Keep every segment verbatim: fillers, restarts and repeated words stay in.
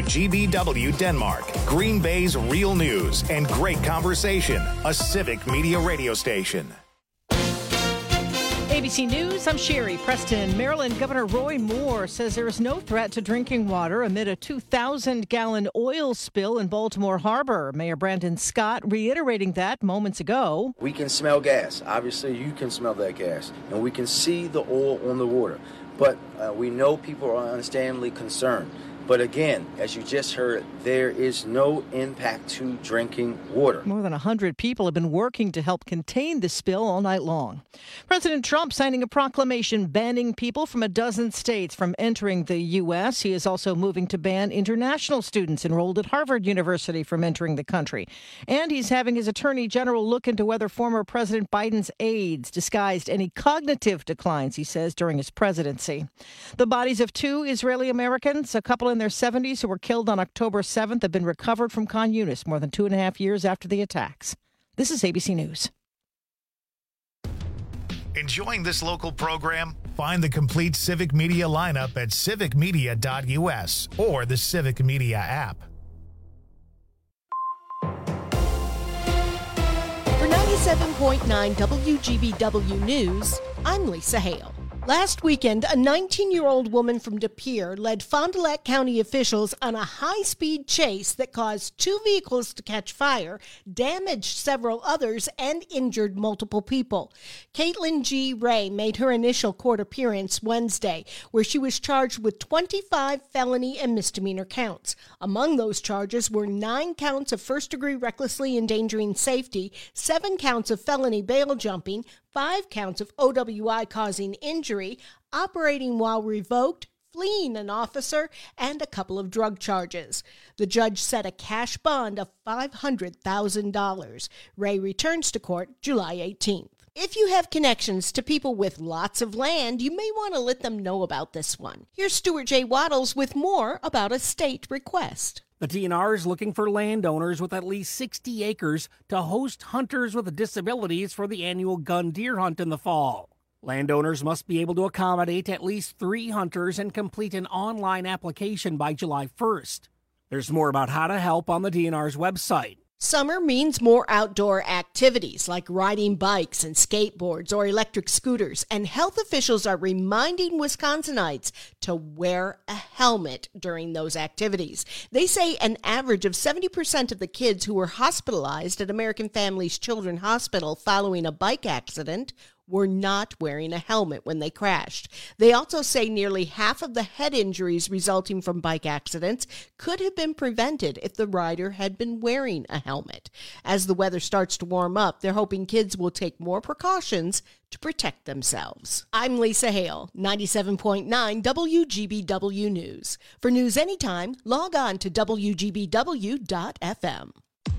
G B W Denmark, Green Bay's real news and great conversation, a Civic Media radio station. A B C News, I'm Sherry Preston. Maryland Governor Roy Moore says there is no threat to drinking water amid a two thousand gallon oil spill in Baltimore Harbor. Mayor Brandon Scott reiterating that moments ago. We can smell gas. Obviously, you can smell that gas. And we can see the oil on the water. But uh, we know people are understandably concerned. But again, as you just heard, there is no impact to drinking water. More than one hundred people have been working to help contain the spill all night long. President Trump signing a proclamation banning people from a dozen states from entering the U S. He is also moving to ban international students enrolled at Harvard University from entering the country. And he's having his attorney general look into whether former President Biden's aides disguised any cognitive declines, he says, during his presidency. The bodies of two Israeli Americans, a couple in their seventies who were killed on October seventh, have been recovered from Khan Yunis more than two and a half years after the attacks. This is A B C News. Enjoying this local program? Find the complete Civic Media lineup at civic media dot u s or the Civic Media app. For ninety-seven point nine W G B W News, I'm Lisa Hale. Last weekend, a nineteen-year-old woman from De Pere led Fond du Lac County officials on a high-speed chase that caused two vehicles to catch fire, damaged several others, and injured multiple people. Caitlin G. Ray made her initial court appearance Wednesday, where she was charged with twenty-five felony and misdemeanor counts. Among those charges were nine counts of first-degree recklessly endangering safety, seven counts of felony bail jumping, five counts of O W I causing injury, operating while revoked, fleeing an officer, and a couple of drug charges. The judge set a cash bond of five hundred thousand dollars. Ray returns to court July eighteenth. If you have connections to people with lots of land, you may want to let them know about this one. Here's Stuart J. Waddles with more about a state request. The D N R is looking for landowners with at least sixty acres to host hunters with disabilities for the annual gun deer hunt in the fall. Landowners must be able to accommodate at least three hunters and complete an online application by July first. There's more about how to help on the D N R's website. Summer means more outdoor activities like riding bikes and skateboards or electric scooters, and health officials are reminding Wisconsinites to wear a helmet during those activities. They say an average of seventy percent of the kids who were hospitalized at American Families Children's Hospital following a bike accident were not wearing a helmet when they crashed. They also say nearly half of the head injuries resulting from bike accidents could have been prevented if the rider had been wearing a helmet. As the weather starts to warm up, they're hoping kids will take more precautions to protect themselves. I'm Lisa Hale, ninety-seven point nine W G B W News. For news anytime, log on to W G B W dot F M.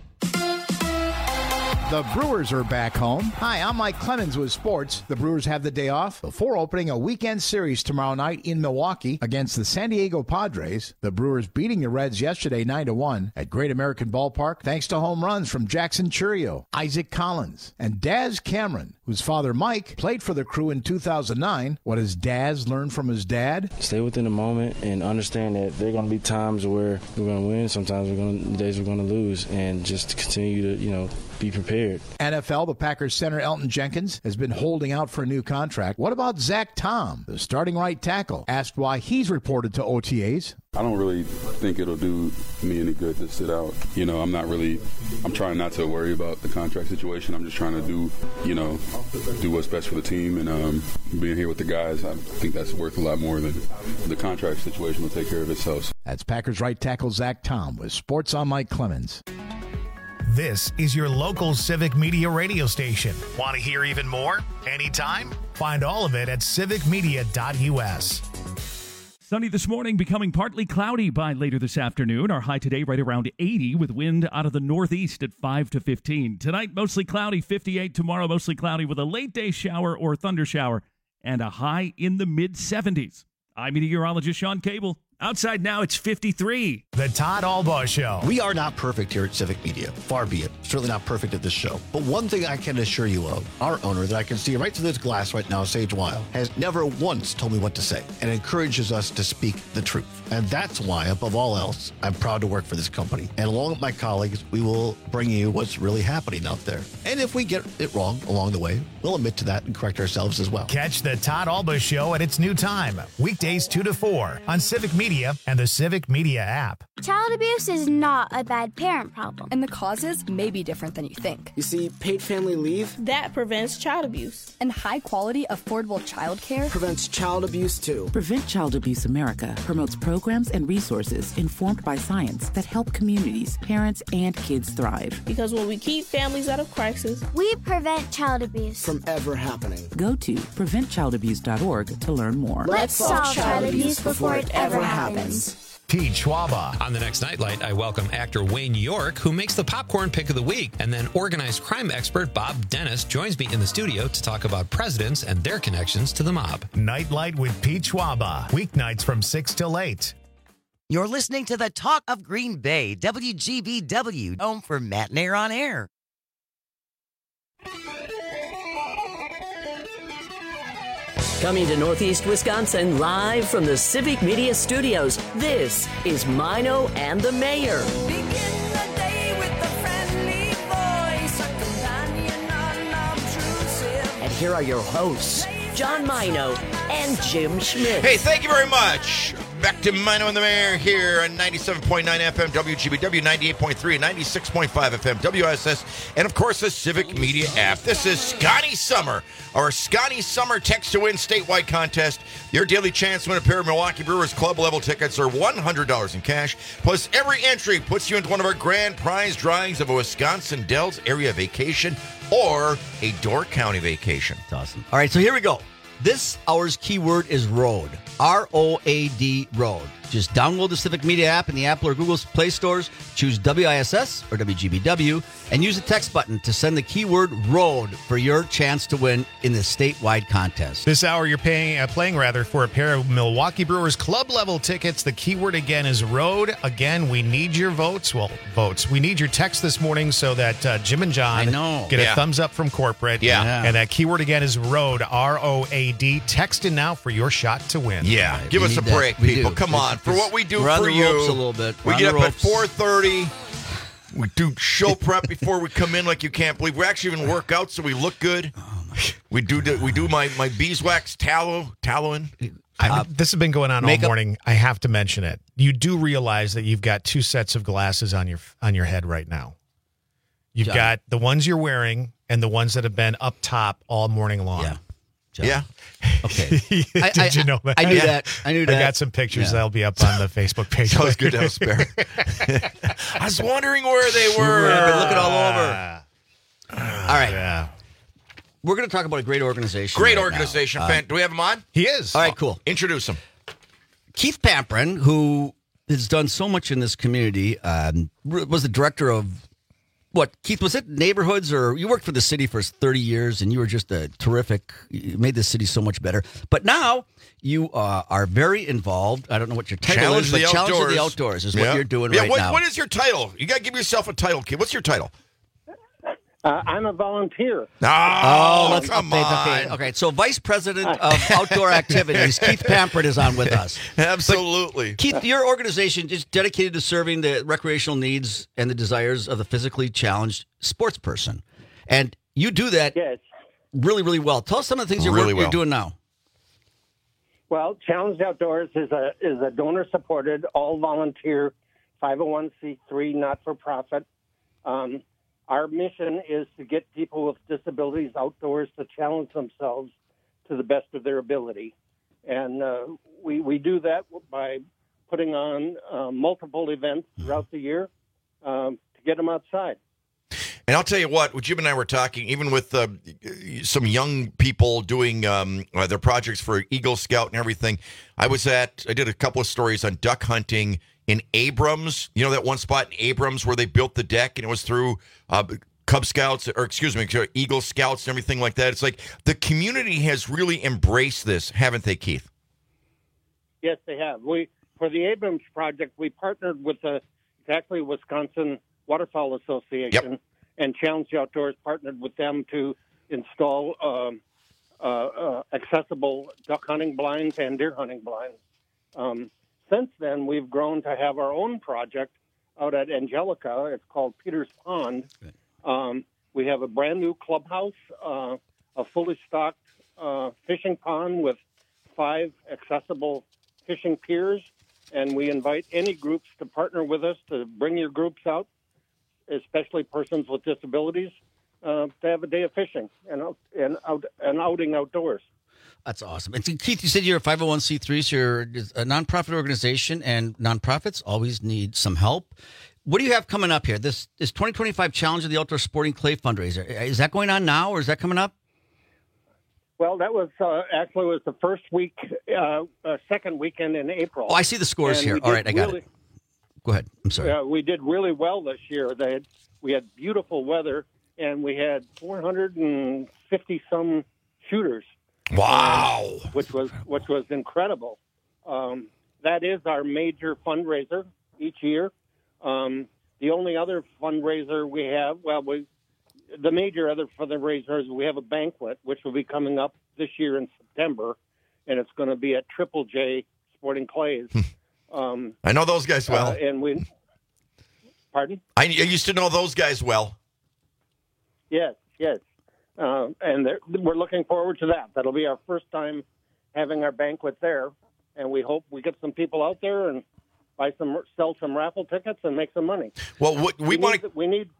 The Brewers are back home. Hi, I'm Mike Clemens with sports. The Brewers have the day off before opening a weekend series tomorrow night in Milwaukee against the San Diego Padres. The Brewers beating the Reds yesterday nine to one at Great American Ballpark thanks to home runs from Jackson Churio, Isaac Collins, and Daz Cameron, whose father Mike played for the Crew in two thousand nine. What has Daz learned from his dad? Stay within the moment and understand that there are going to be times where we're going to win, sometimes we're going to, days we're going to lose, and just continue to, you know, be prepared. N F L, the Packers center Elton Jenkins has been holding out for a new contract. What about Zach Tom, the starting right tackle? Asked why he's reported to O T As. I don't really think it'll do me any good to sit out. You know, I'm not really, I'm trying not to worry about the contract situation. I'm just trying to do, you know, do what's best for the team. And um, being here with the guys, I think that's worth a lot more than the contract situation will take care of itself. That's Packers right tackle Zach Tom with Sports on Mike Clemens. This is your local Civic Media radio station. Want to hear even more? Anytime? Find all of it at civic media dot u s. Sunny this morning, becoming partly cloudy by later this afternoon. Our high today right around eighty with wind out of the northeast at five to fifteen. Tonight, mostly cloudy, fifty-eight. Tomorrow, mostly cloudy with a late day shower or thunder shower and a high in the mid seventies. I'm meteorologist Sean Cable. Outside now, it's fifty-three. The Todd Albaugh Show. We are not perfect here at Civic Media. Far be it. Certainly not perfect at this show. But one thing I can assure you of, our owner that I can see right through this glass right now, Sage Weil, has never once told me what to say and encourages us to speak the truth. And that's why, above all else, I'm proud to work for this company. And along with my colleagues, we will bring you what's really happening out there. And if we get it wrong along the way, we'll admit to that and correct ourselves as well. Catch the Todd Albaugh Show at its new time, weekdays two to four on Civic Media and the Civic Media app. Child abuse is not a bad parent problem. And the causes may be different than you think. You see, paid family leave, that prevents child abuse. And high-quality, affordable child care prevents child abuse, too. Prevent Child Abuse America promotes programs and resources informed by science that help communities, parents, and kids thrive. Because when we keep families out of crisis, we prevent child abuse from ever happening. Go to prevent child abuse dot org to learn more. Let's solve child abuse before it ever happens. Pete Schwaba. On the next Nightlight, I welcome actor Wayne York, who makes the popcorn pick of the week. And then organized crime expert Bob Dennis joins me in the studio to talk about presidents and their connections to the mob. Nightlight with Pete Schwaba. Weeknights from six till eight. You're listening to the Talk of Green Bay, W G B W, home for Matt Nair on Air. Coming to Northeast Wisconsin live from the Civic Media Studios, this is Mino and the Mayor. Begin the day with a friendly voice, a companion unobtrusive. And here are your hosts, John Mino and Jim Schmidt. Hey, thank you very much. Back to Mino and the Mayor here on ninety-seven point nine F M W G B W, ninety-eight point three and ninety-six point five F M W S S, and of course the Civic Media app. This is Scotty Summer, our Scotty Summer Text to Win statewide contest. Your daily chance to win a pair of Milwaukee Brewers club level tickets or one hundred dollars in cash. Plus, every entry puts you into one of our grand prize drawings of a Wisconsin Dells area vacation or a Door County vacation. That's awesome. All right, so here we go. This hour's keyword is road. R O A D, road. Just download the Civic Media app in the Apple or Google Play stores, choose W I S S or W G B W, and use the text button to send the keyword road for your chance to win in the statewide contest. This hour, you're paying, uh, playing rather for a pair of Milwaukee Brewers club level tickets. The keyword again is road. Again, we need your votes. Well, votes. We need your text this morning so that uh, Jim and John I know. get Yeah. a thumbs up from corporate. Yeah. Yeah. And that keyword again is road. R O A D. Text in now for your shot to win. Yeah, Right, give we us a need that. break, We people. do. Come on. For what we do We're on for the you. ropes a little bit. We We're on get the up at ropes. four thirty. We do show prep before we come in like you can't believe. We actually even work out so we look good. Oh, we do the, we do my, my beeswax tallow, tallowing. I, this has been going on all makeup- morning. I have to mention it. You do realize that you've got two sets of glasses on your on your head right now. You've John. got the ones you're wearing and the ones that have been up top all morning long. Yeah. John. Yeah. Okay. I- Did I- you know that? I knew Yeah. that. I knew that. I got some pictures Yeah. that'll be up on the Facebook page. It's always good to have a spare. I was wondering where they were. I've been looking all over. All right. Yeah. We're going to talk about a great organization. Great right organization. now. Uh, Fan. Do we have him on? He is. all right, cool. Introduce him. Keith Pamprin, who has done so much in this community, um, was the director of what, Keith, was it neighborhoods, or you worked for the city for thirty years and you were just a terrific, you made the city so much better. But now you uh, are very involved. I don't know what your title Challenge is, the but Challenge of Outdoors. the Outdoors is Yeah. what you're doing yeah, right what, now. What is your title? You got to give yourself a title, kid. What's your title? Uh, I'm a volunteer. Oh, Oh, let's come update. on. Okay, okay. So, Vice President of Outdoor Activities, Keith Pamprin, is on with us. Absolutely. But, Keith, your organization is dedicated to serving the recreational needs and the desires of the physically challenged sports person, and you do that yes. really, really well. Tell us some of the things you're, Really work, you're well. doing now. Well, Challenged Outdoors is a is a donor supported, all volunteer, five oh one c three, not for profit. Um, our mission is to get people with disabilities outdoors to challenge themselves to the best of their ability, and uh, we we do that by putting on uh, multiple events throughout the year um, to get them outside. And I'll tell you what, what Jim and I were talking, even with uh, some young people doing um, uh, their projects for Eagle Scout and everything, I was at, I did a couple of stories on duck hunting in Abrams. You know that one spot in Abrams where they built the deck and it was through uh, Cub Scouts, or excuse me, Eagle Scouts and everything like that. It's like the community has really embraced this, haven't they, Keith? Yes, they have. We for the Abrams project, we partnered with the exactly Wisconsin Waterfowl Association, Yep. and Challenge Outdoors partnered with them to install um, uh, uh, accessible duck hunting blinds and deer hunting blinds. Um, since then, we've grown to have our own project out at Angelica. It's called Peter's Pond. Um, we have a brand new clubhouse, uh, a fully stocked uh, fishing pond with five accessible fishing piers, and we invite any groups to partner with us to bring your groups out, especially persons with disabilities, uh, to have a day of fishing and out, and out, an outing outdoors. That's awesome. And Keith, you said you're a five oh one c three, so you're a nonprofit organization, and nonprofits always need some help. What do you have coming up here? This this twenty twenty-five Challenge of the Outdoor Sporting Clay fundraiser. Is that going on now, or is that coming up? Well, that was uh, actually was the first week, uh, uh, second weekend in April. Oh, I see the scores And here. we All did right, I got really, it. Go ahead. I'm sorry. Uh, we did really well this year. They had, we had beautiful weather, and we had four hundred fifty some shooters. Wow, uh, which was which was incredible. Um, that is our major fundraiser each year. Um, the only other fundraiser we have, well, we. The major other fundraiser is we have a banquet, which will be coming up this year in September, and it's going to be at Triple J Sporting Clays. Um, I know those guys well. Uh, and we, pardon? I, I used to know those guys well. Yes, yes. Uh, and they're- we're looking forward to that. That'll be our first time having our banquet there, and we hope we get some people out there and buy some, sell some raffle tickets and make some money. Well, what, we, we want need, we need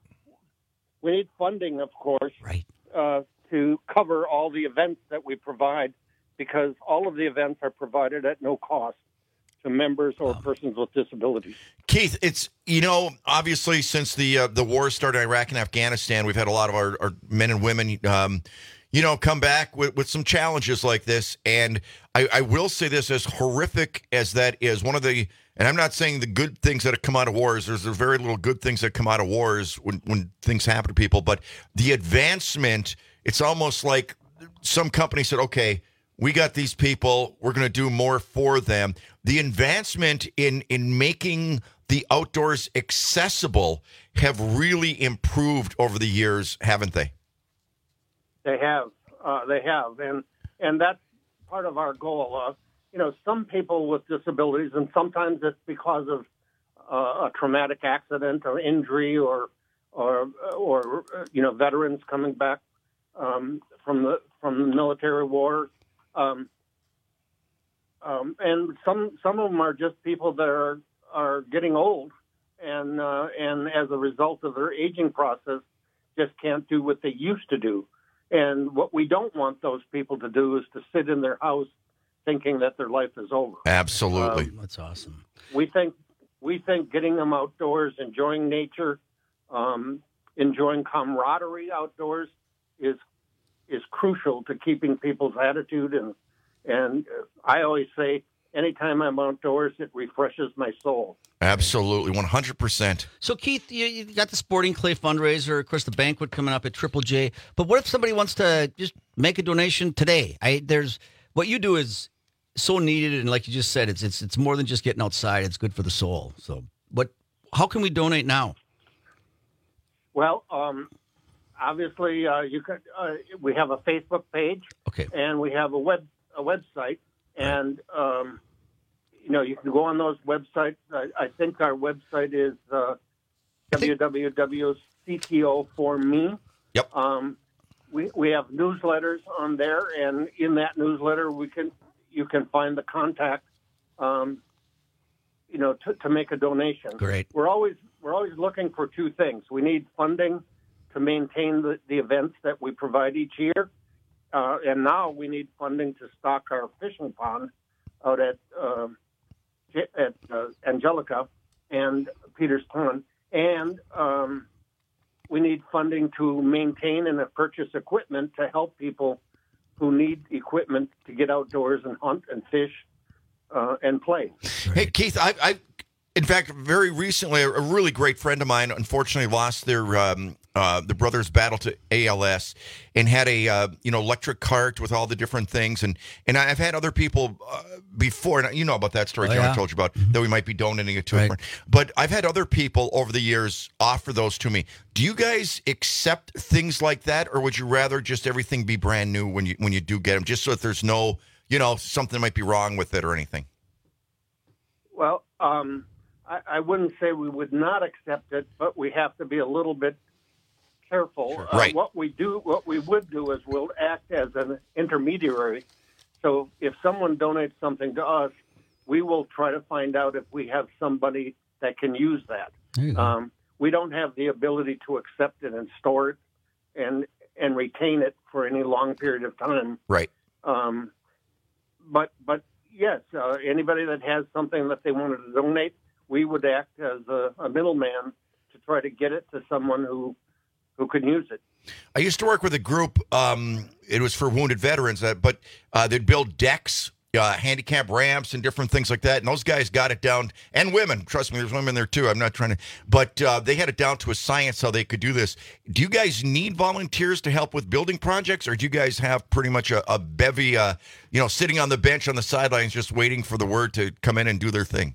we need funding, of course, right, uh, to cover all the events that we provide, because all of the events are provided at no cost to members or persons with disabilities. Keith, it's, you know, obviously since the uh, the war started in Iraq and Afghanistan, we've had a lot of our, our men and women, um, you know, come back with, with some challenges like this. And I, I will say this, as horrific as that is, one of the, and I'm not saying the good things that have come out of wars, there's very little good things that come out of wars when, when things happen to people, but the advancement, it's almost like some company said, okay, we got these people, we're going to do more for them. The advancement in, in making the outdoors accessible have really improved over the years, haven't they? They have, uh, they have, and and that's part of our goal. Uh, you know, some people with disabilities, and sometimes it's because of uh, a traumatic accident or injury, or or or you know, veterans coming back um, from the from the military war, um, um, and some some of them are just people that are are getting old, and uh, and as a result of their aging process, just can't do what they used to do. And what we don't want those people to do is to sit in their house thinking that their life is over. Absolutely. Um, That's awesome. We think we think getting them outdoors, enjoying nature, um, enjoying camaraderie outdoors is is crucial to keeping people's attitude. And and I always say, anytime I'm outdoors, it refreshes my soul. Absolutely, one hundred percent. So, Keith, you, you got the Sporting Clay fundraiser, of course, the banquet coming up at Triple J. But what if somebody wants to just make a donation today? I, there's what you do is so needed, and like you just said, it's it's it's more than just getting outside. It's good for the soul. So, what? How can we donate now? Well, um, obviously, uh, you could. Uh, we have a Facebook page, okay, and we have a web a website, and um, you know, you can go on those websites. I, I think our website is uh, w w w dot c t o for me. Yep. Um, we we have newsletters on there, and in that newsletter, we can you can find the contact. Um, you know, to, to make a donation. Great. We're always we're always looking for two things. We need funding to maintain the, the events that we provide each year, uh, and now we need funding to stock our fishing pond out at uh, at uh, Angelica and Peter's Pond, and um, we need funding to maintain and purchase equipment to help people who need equipment to get outdoors and hunt and fish uh, and play. Hey, Keith, I, I, in fact, very recently, a really great friend of mine unfortunately lost their um, uh, the brothers battled to A L S and had a uh, you know electric cart with all the different things. And and I've had other people uh, before, and you know about that story, Oh, John, yeah. I told you about, that we might be donating it to a Right. friend. But I've had other people over the years offer those to me. Do you guys accept things like that, or would you rather just everything be brand new when you when you do get them, just so that there's no, you know, something might be wrong with it or anything? Well, um, I, I wouldn't say we would not accept it, but we have to be a little bit careful. Sure. Uh, Right. What we do, what we would do is we'll act as an intermediary. So if someone donates something to us, we will try to find out if we have somebody that can use that. Um, we don't have the ability to accept it and store it and and retain it for any long period of time. Right. Um, but but yes, uh, anybody that has something that they wanted to donate, we would act as a, a middleman to try to get it to someone who who could use it. I used to work with a group. Um, it was for wounded veterans, uh, but uh, they'd build decks, uh, handicap ramps, and different things like that. And those guys got it down, and women. Trust me, there's women there too. I'm not trying to, but uh, they had it down to a science how they could do this. Do you guys need volunteers to help with building projects, or do you guys have pretty much a, a bevy, uh, you know, sitting on the bench on the sidelines, just waiting for the word to come in and do their thing?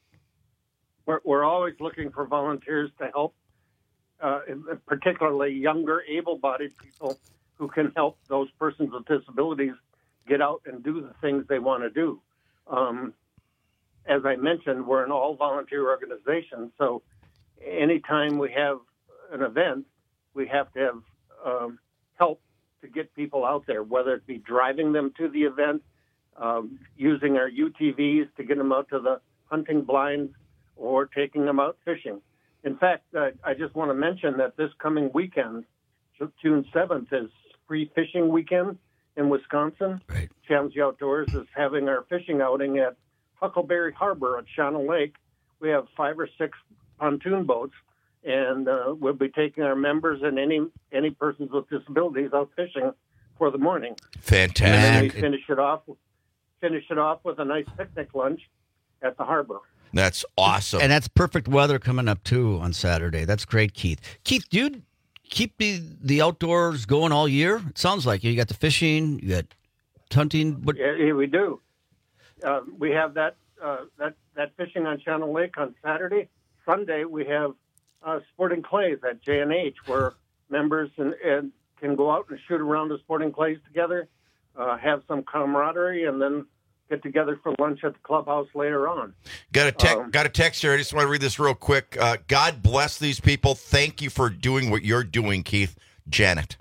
We're, we're always looking for volunteers to help, uh, particularly younger, able-bodied people who can help those persons with disabilities get out and do the things they want to do. Um, as I mentioned, we're an all-volunteer organization, so anytime we have an event, we have to have um, help to get people out there, whether it be driving them to the event, um, using our U T Vs to get them out to the hunting blinds, or taking them out fishing. In fact, uh, I just want to mention that this coming weekend, June seventh, is free fishing weekend in Wisconsin. Right. Challenge Outdoors is having our fishing outing at Huckleberry Harbor at Shawnee Lake. We have five or six pontoon boats, and uh, we'll be taking our members and any any persons with disabilities out fishing for the morning. Fantastic. And then we finish it off finish it off with a nice picnic lunch at the harbor. That's awesome. And that's perfect weather coming up, too, on Saturday. That's great, Keith. Keith, do you keep the, the outdoors going all year? It sounds like you got the fishing, you got hunting. But Yeah, yeah, we do. Uh, we have that, uh, that that fishing on Channel Lake on Saturday. Sunday, we have uh, Sporting Clays at J and H, where members and, and can go out and shoot around the Sporting Clays together, uh, have some camaraderie, and then get together for lunch at the clubhouse later on. Got a te- Um, got a text here. I just want to read this real quick. Uh, God bless these people. Thank you for doing what you're doing, Keith. Janet.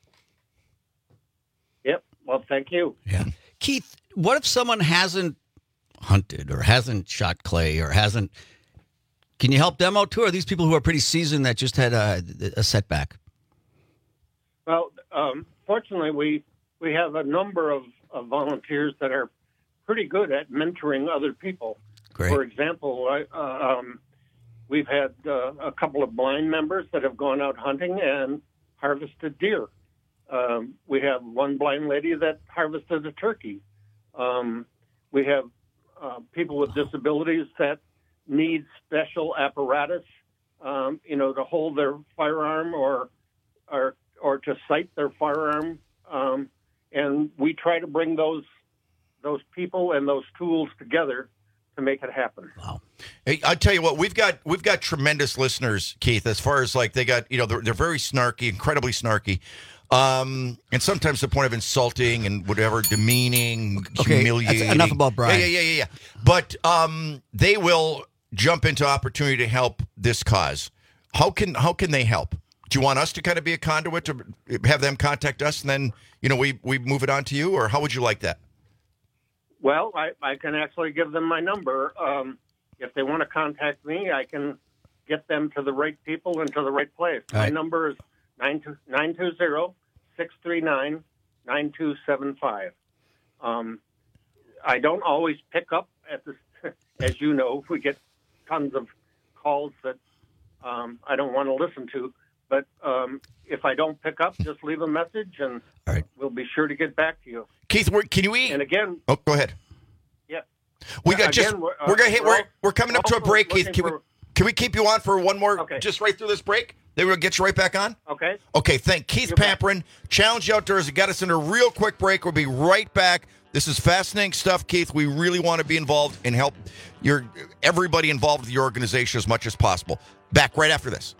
Yep. Well, thank you. Yeah. Keith, what if someone hasn't hunted or hasn't shot clay or hasn't... Can you help them out, too? Or are these people who are pretty seasoned that just had a, a setback? Well, um, fortunately, we we have a number of, of volunteers that are pretty good at mentoring other people. Great. For example, I, uh, um, we've had uh, a couple of blind members that have gone out hunting and harvested deer. Um, we have one blind lady that harvested a turkey. Um, we have uh, people with disabilities that need special apparatus, um, you know, to hold their firearm or or or to sight their firearm. Um, and we try to bring those those people and those tools together to make it happen. Wow. Hey, I'll tell you what, we've got we've got tremendous listeners, Keith, as far as like they got, you know, they're, they're very snarky, incredibly snarky. Um, and sometimes to the point of insulting and whatever, demeaning, Okay, humiliating. that's enough about Brian. Yeah, yeah, yeah, yeah. But um, they will jump into opportunity to help this cause. How can how can they help? Do you want us to kind of be a conduit to have them contact us, and then, you know, we, we move it on to you, or how would you like that? Well, I, I can actually give them my number. Um, if they want to contact me, I can get them to the right people and to the right place. All My right. number is nine two zero, six three nine, nine two seven five. Um, I don't always pick up at the, as you know, we get tons of calls that um, I don't want to listen to. But um, if I don't pick up, just leave a message, and All right. we'll be sure to get back to you. Keith, we're, can you eat? And again, Oh, go ahead. yeah. We Yeah, got just again, we're, we're- uh, gonna hit. we're We're al- we're coming up to a also break, Keith. looking Can we for- Can we keep you on for one more, Okay. just right through this break? They will get you right back on? Okay. Okay, thank Keith You're back. Pamperin, Challenge Outdoors. He got us in a real quick break. We'll be right back. This is fascinating stuff, Keith. We really want to be involved and help your everybody involved with the organization as much as possible. Back right after this.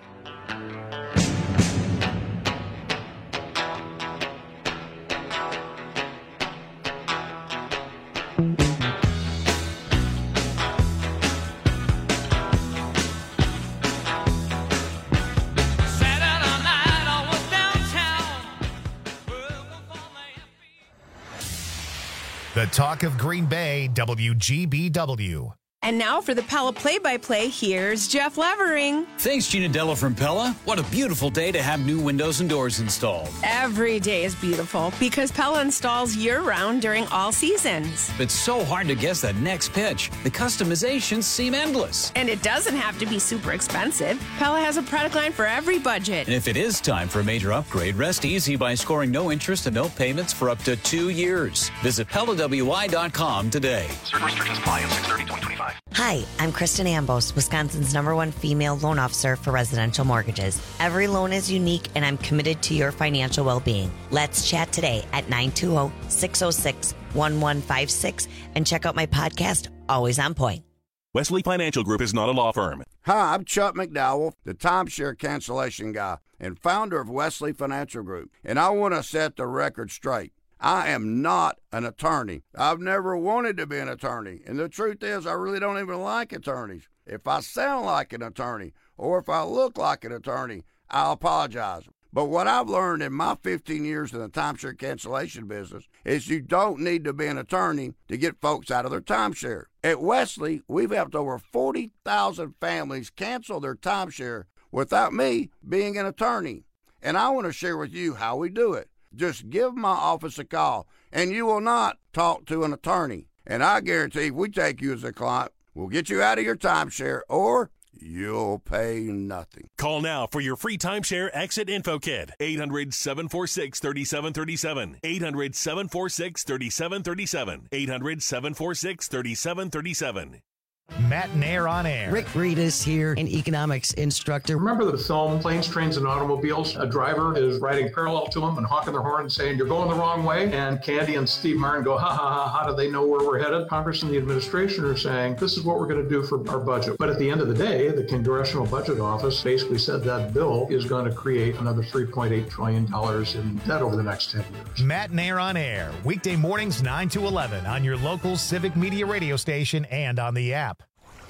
The talk of Green Bay, W G B W. And now for the Pella play-by-play, here's Jeff Levering. Thanks, Gina Della from Pella. What a beautiful day to have new windows and doors installed. Every day is beautiful because Pella installs year-round during all seasons. It's so hard to guess that next pitch. The customizations seem endless. And it doesn't have to be super expensive. Pella has a product line for every budget. And if it is time for a major upgrade, rest easy by scoring no interest and no payments for up to two years. Visit Pella W I dot com today. Certain restrictions apply on six thirty twenty twenty-five. Hi, I'm Kristen Ambos, Wisconsin's number one female loan officer for residential mortgages. Every loan is unique, and I'm committed to your financial well-being. Let's chat today at nine two zero, six zero six, one one five six and check out my podcast, Always on Point. Wesley Financial Group is not a law firm. Hi, I'm Chuck McDowell, the timeshare cancellation guy and founder of Wesley Financial Group, and I want to set the record straight. I am not an attorney. I've never wanted to be an attorney. And the truth is, I really don't even like attorneys. If I sound like an attorney or if I look like an attorney, I'll apologize. But what I've learned in my fifteen years in the timeshare cancellation business is you don't need to be an attorney to get folks out of their timeshare. At Wesley, we've helped over forty thousand families cancel their timeshare without me being an attorney. And I want to share with you how we do it. Just give my office a call, and you will not talk to an attorney. And I guarantee if we take you as a client, we'll get you out of your timeshare, or you'll pay nothing. Call now for your free timeshare exit info kit. eight hundred, seven four six, three seven three seven. eight hundred, seven four six, three seven three seven. eight hundred, seven four six, three seven three seven. Matt Nair on air. Rick Reedus here, an economics instructor. Remember the film Planes, Trains, and Automobiles? A driver is riding parallel to him and honking their horn and saying, "You're going the wrong way." And Candy and Steve Martin go, ha, ha, ha, how do they know where we're headed? Congress and the administration are saying, this is what we're going to do for our budget. But at the end of the day, the Congressional Budget Office basically said that bill is going to create another three point eight trillion dollars in debt over the next ten years. Matt Nair on air. Weekday mornings nine to eleven on your local Civic Media radio station and on the app.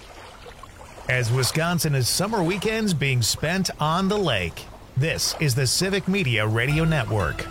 As Wisconsin is summer weekends being spent on the lake, this is the Civic Media Radio Network.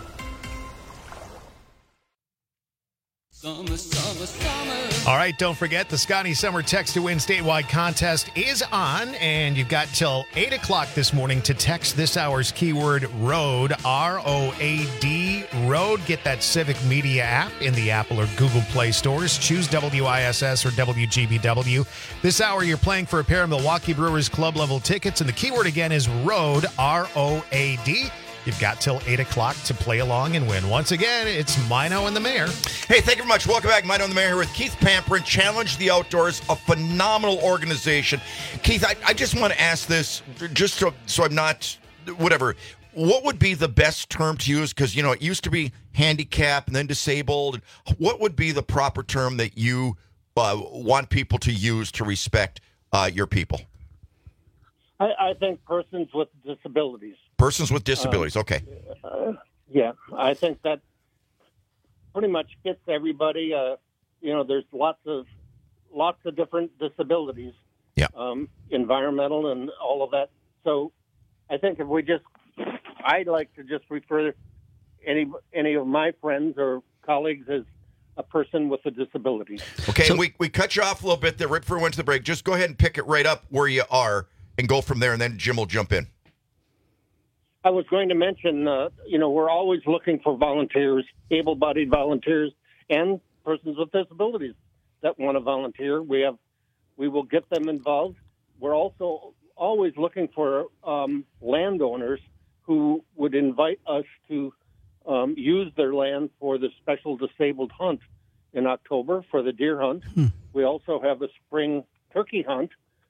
Summer, summer, summer. All right, don't forget the Scotty Summer Text to Win statewide contest is on, and you've got till eight o'clock this morning to text this hour's keyword ROAD, R O A D, ROAD. Get that Civic Media app in the Apple or Google Play stores. Choose W I S S or W G B W. This hour, you're playing for a pair of Milwaukee Brewers club-level tickets, and the keyword again is ROAD, R O A D. You've got till eight o'clock to play along and win. Once again, it's Mino and the Mayor. Hey, thank you very much. Welcome back. Mino and the Mayor here with Keith Pamperin, Challenge the Outdoors, a phenomenal organization. Keith, I, I just want to ask this, just so, so I'm not, whatever. What would be the best term to use? Because, you know, it used to be handicap and then disabled. What would be the proper term that you uh, want people to use to respect uh, your people? I, I think persons with disabilities. Persons with disabilities, Um, okay. Uh, yeah, I think that pretty much fits everybody. Uh, you know, there's lots of lots of different disabilities. Yeah. Um, environmental and all of that. So I think if we just, I'd like to just refer any any of my friends or colleagues as a person with a disability. Okay, so, we, we cut you off a little bit there right before we went to the break. Just go ahead and pick it right up where you are and go from there, and then Jim will jump in. I was going to mention, uh, you know, we're always looking for volunteers, able-bodied volunteers, and persons with disabilities that want to volunteer. We have, we will get them involved. We're also always looking for um, landowners who would invite us to um, use their land for the special disabled hunt in October for the deer hunt. Hmm. We also have a spring turkey hunt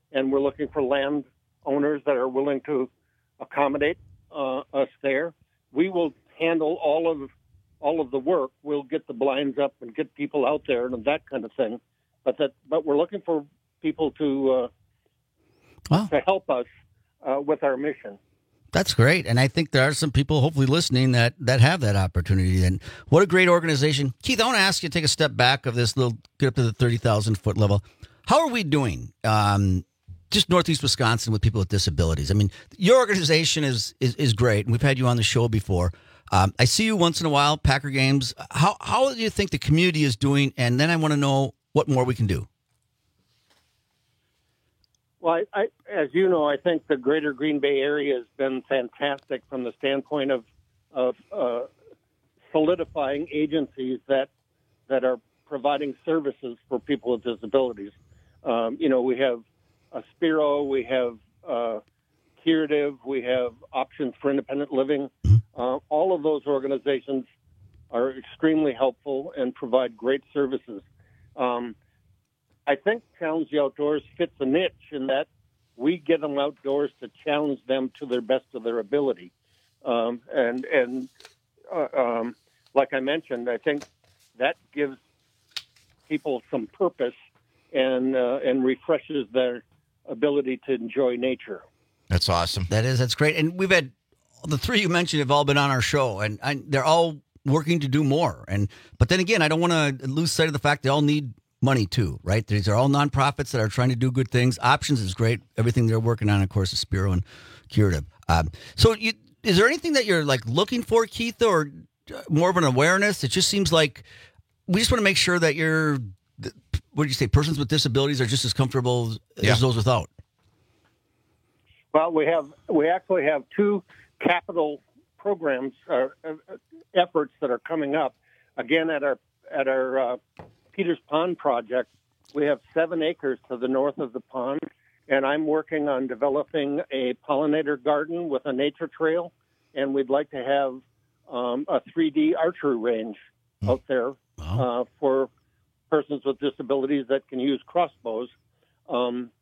and we're looking for land owners that are willing to accommodate uh, us there. We will handle all of all of the work. We'll get the blinds up and get people out there and that kind of thing. But that, but we're looking for people to uh, wow. to help us uh, with our mission. That's great. And I think there are some people hopefully listening that, that have that opportunity. And what a great organization. Keith, I want to ask you to take a step back of this little, get up to the thirty thousand foot level. How are we doing? Um, just Northeast Wisconsin with people with disabilities. I mean, your organization is, is, is great. And we've had you on the show before. Um, I see you once in a while, Packer games. How, how do you think the community is doing? And then I want to know what more we can do. Well, I, I, as you know, I think the greater Green Bay area has been fantastic from the standpoint of of uh, solidifying agencies that that are providing services for people with disabilities. Um, you know, we have Aspiro, we have uh, Curative, we have Options for Independent Living. Uh, all of those organizations are extremely helpful and provide great services. Um, I think Challenge the Outdoors fits a niche in that we get them outdoors to challenge them to their best of their ability. Um, and, and uh, um, like I mentioned, I think that gives people some purpose and, uh, and refreshes their ability to enjoy nature. That's awesome. That is, that's great. And we've had, the three you mentioned have all been on our show, and, and they're all working to do more. And But then again, I don't want to lose sight of the fact they all need money too, right? These are all nonprofits that are trying to do good things. Options is great. Everything they're working on, of course, is Spiro and Curative. Um, so you, is there anything that you're like looking for, Keith, or more of an awareness? It just seems like we just want to make sure that you're, what do you say, persons with disabilities are just as comfortable Yeah. as those without. Well, we have we actually have two capital programs uh, uh, efforts that are coming up. Again, at our at our uh, Peters Pond project, we have seven acres to the north of the pond, and I'm working on developing a pollinator garden with a nature trail, and we'd like to have um, a three D archery range out there uh, for persons with disabilities that can use crossbows. Um,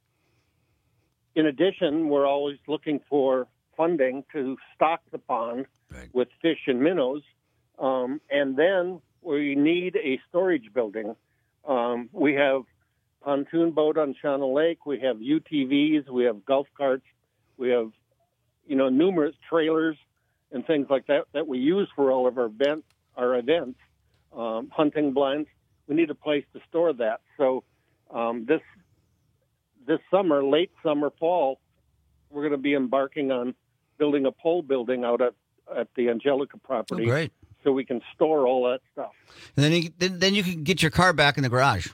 in addition, we're always looking for funding to stock the pond right. with fish and minnows, um, and then we need a storage building. Um, we have pontoon boat on Shauna Lake. We have U T Vs. We have golf carts. We have, you know, numerous trailers and things like that that we use for all of our event, our events, um, hunting blinds. We need a place to store that. So um, this this summer, late summer, fall, we're going to be embarking on building a pole building out at, at the Angelica property. Oh, great. So we can store all that stuff. And then you, then, then you can get your car back in the garage.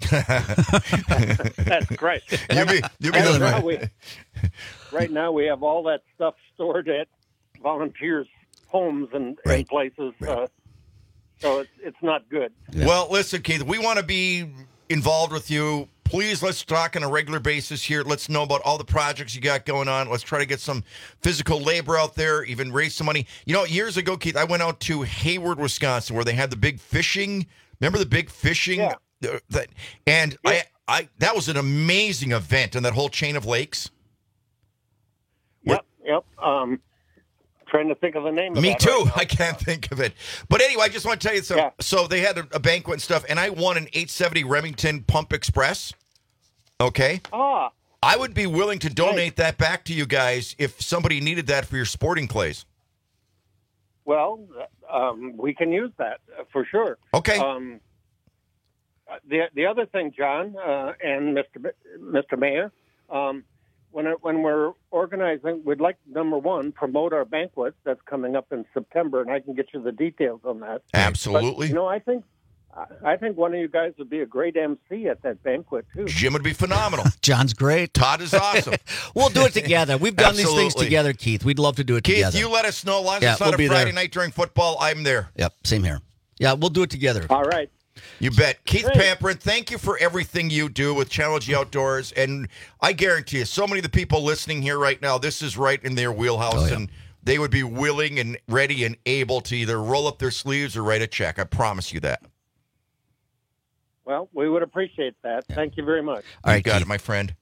That's great. You'll be, you'll be right, the- now we, right now we have all that stuff stored at volunteers' homes and, Right. and places. Uh, so it's, it's not good. Well, listen, Keith, we want to be involved with you. Please, let's talk on a regular basis here. Let's know about all the projects you got going on. Let's try to get some physical labor out there, even raise some money. You know, years ago, Keith, I went out to Hayward, Wisconsin, where they had the big fishing. Remember the big fishing? Yeah. Uh, that, and I, I, that was an amazing event, and that whole chain of lakes. Yep, yep. Um, trying to think of the name of Me that too. right now. I can't think of it. But anyway, I just want to tell you something. Yeah. So they had a, a banquet and stuff, and I won an eight seventy Remington Pump Express. Okay? Ah. I would be willing to donate that back to you guys if somebody needed that for your sporting clays. Well, um, we can use that uh, for sure. Okay. Um, the the other thing, John uh, and Mister Ma- Mister Mayor, um, when it, when we're organizing, we'd like number one promote our banquet that's coming up in September, and I can get you the details on that. Absolutely. But, you know, I think I think one of you guys would be a great M C at that banquet too. Jim would be phenomenal. John's great. Todd is awesome. We'll do it together. We've done these things Absolutely. together, Keith. We'd love to do it Keith, together. you let us know. As long as Yeah, it's not we'll a be Friday there. night during football, I'm there. Yep, same here. Yeah, we'll do it together. All right. You bet. Keith Great. Pamperin, thank you for everything you do with Challenge the Outdoors. And I guarantee you, so many of the people listening here right now, this is right in their wheelhouse. Oh, yeah. And they would be willing and ready and able to either roll up their sleeves or write a check. I promise you that. Well, we would appreciate that. Thank you very much. All right, you got Keith. it, my friend.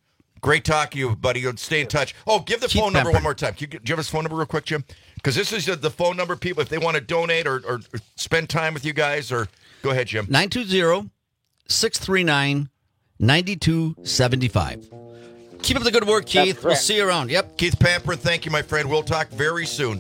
Great talking to you, buddy. Stay in touch. Oh, give the Keith phone number Pepper. one more time. Can you, do you have his phone number real quick, Jim? Because this is the phone number, people, if they want to donate or, or spend time with you guys, or go ahead, Jim. nine two zero, six three nine, nine two seven five. Keep up the good work, Keith. We'll see you around. Yep. Keith Pamperin, thank you, my friend. We'll talk very soon.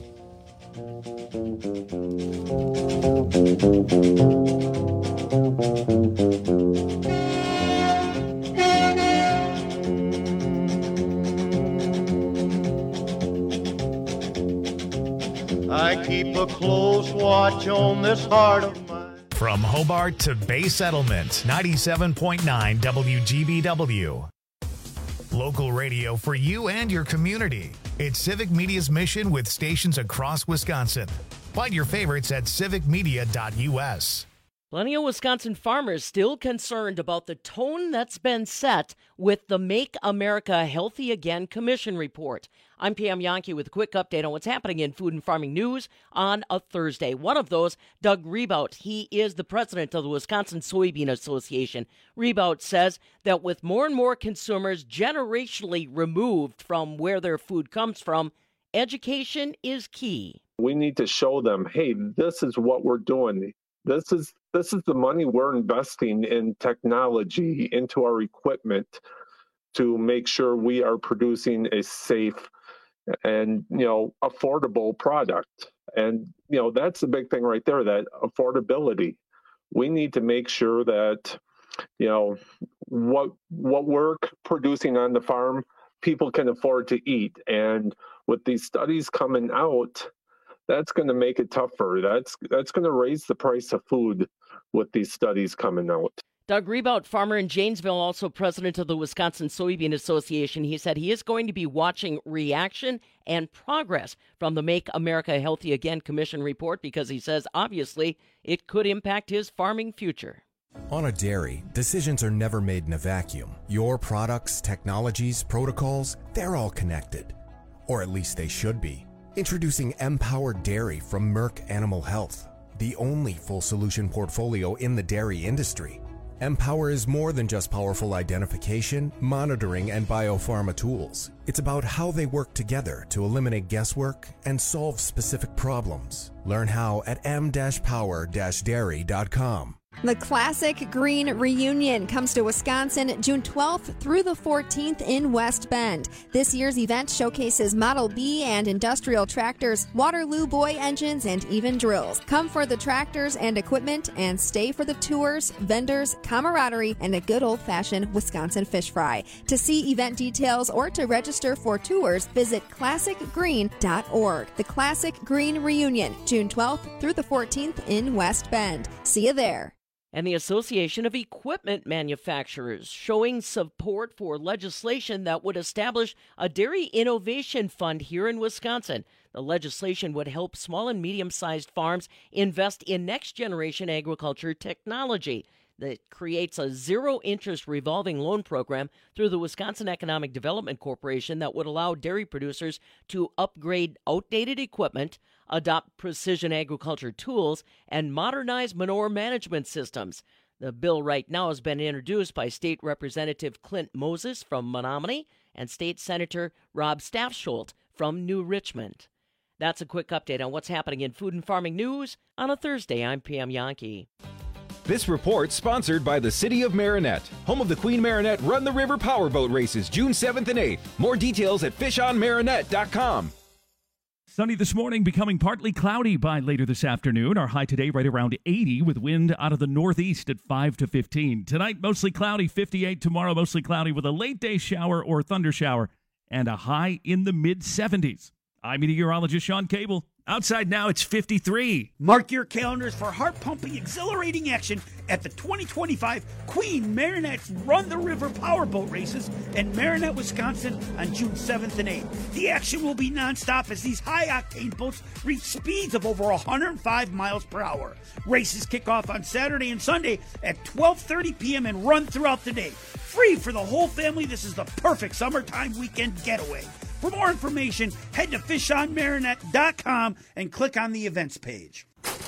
I keep a close watch on this heart of mine. From Hobart to Bay Settlement, ninety-seven point nine W G B W. Local radio for you and your community. It's Civic Media's mission with stations across Wisconsin. Find your favorites at civic media dot U S. Plenty of Wisconsin farmers still concerned about the tone that's been set with the Make America Healthy Again Commission report. I'm Pam Yankee with a quick update on what's happening in food and farming news on a Thursday. One of those, Doug Rebout. He is the president of the Wisconsin Soybean Association. Rebout says that with more and more consumers generationally removed from where their food comes from, education is key. We need to show them, hey, this is what we're doing. This is this is the money we're investing in technology, into our equipment, to make sure we are producing a safe and, you know, affordable product. And, you know, that's the big thing right there, that affordability. We need to make sure that, you know, what what we're producing on the farm, people can afford to eat. And with these studies coming out, that's going to make it tougher. That's that's going to raise the price of food with these studies coming out. Doug Rebout, farmer in Janesville, also president of the Wisconsin Soybean Association. He said he is going to be watching reaction and progress from the Make America Healthy Again Commission report because he says, obviously, it could impact his farming future. On a dairy, decisions are never made in a vacuum. Your products, technologies, protocols, they're all connected. Or at least they should be. Introducing Empowered Dairy from Merck Animal Health, the only full solution portfolio in the dairy industry. Empower is more than just powerful identification, monitoring, and biopharma tools. It's about how they work together to eliminate guesswork and solve specific problems. Learn how at m dash power dash dairy dot com. The Classic Green Reunion comes to Wisconsin June twelfth through the fourteenth in West Bend. This year's event showcases Model B and industrial tractors, Waterloo Boy engines, and even drills. Come for the tractors and equipment and stay for the tours, vendors, camaraderie, and a good old-fashioned Wisconsin fish fry. To see event details or to register for tours, visit classic green dot org. The Classic Green Reunion, June twelfth through the fourteenth in West Bend. See you there. And the Association of Equipment Manufacturers showing support for legislation that would establish a dairy innovation fund here in Wisconsin. The legislation would help small and medium-sized farms invest in next-generation agriculture technology that creates a zero-interest revolving loan program through the Wisconsin Economic Development Corporation that would allow dairy producers to upgrade outdated equipment, adopt precision agriculture tools, and modernize manure management systems. The bill right now has been introduced by State Representative Clint Moses from Menominee and State Senator Rob Staffsholt from New Richmond. That's a quick update on what's happening in food and farming news on a Thursday. I'm Pam Yankee. This report sponsored by the City of Marinette, home of the Queen Marinette Run the River Powerboat Races, June seventh and eighth. More details at fish on marinette dot com. Sunny this morning, becoming partly cloudy by later this afternoon. Our high today right around eighty with wind out of the northeast at five to fifteen. Tonight, mostly cloudy, fifty-eight. Tomorrow, mostly cloudy with a late day shower or thunder shower and a high in the mid seventies. I'm meteorologist Sean Cable. Outside now, it's fifty-three. Mark your calendars for heart-pumping, exhilarating action at the twenty twenty-five Queen Marinette's Run the River Powerboat Races in Marinette, Wisconsin on June seventh and eighth. The action will be nonstop as these high-octane boats reach speeds of over one hundred five miles per hour. Races kick off on Saturday and Sunday at twelve thirty p.m. and run throughout the day. Free for the whole family, this is the perfect summertime weekend getaway. For more information, head to fish on marinette dot com and click on the events page.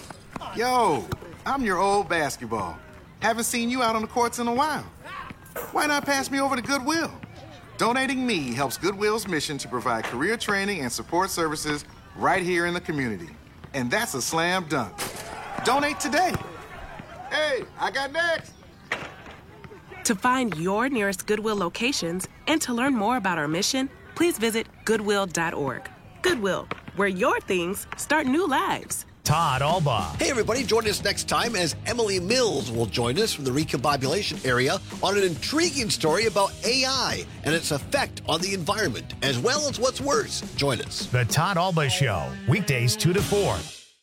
Yo, I'm your old basketball. Haven't seen you out on the courts in a while. Why not pass me over to Goodwill? Donating me helps Goodwill's mission to provide career training and support services right here in the community. And that's a slam dunk. Donate today. Hey, I got next. To find your nearest Goodwill locations and to learn more about our mission, please visit goodwill dot org. Goodwill, where your things start new lives. Todd Albaugh. Hey, everybody, join us next time as Emily Mills will join us from the recombobulation area on an intriguing story about A I and its effect on the environment, as well as what's worse. Join us. The Todd Albaugh Show, weekdays two to four.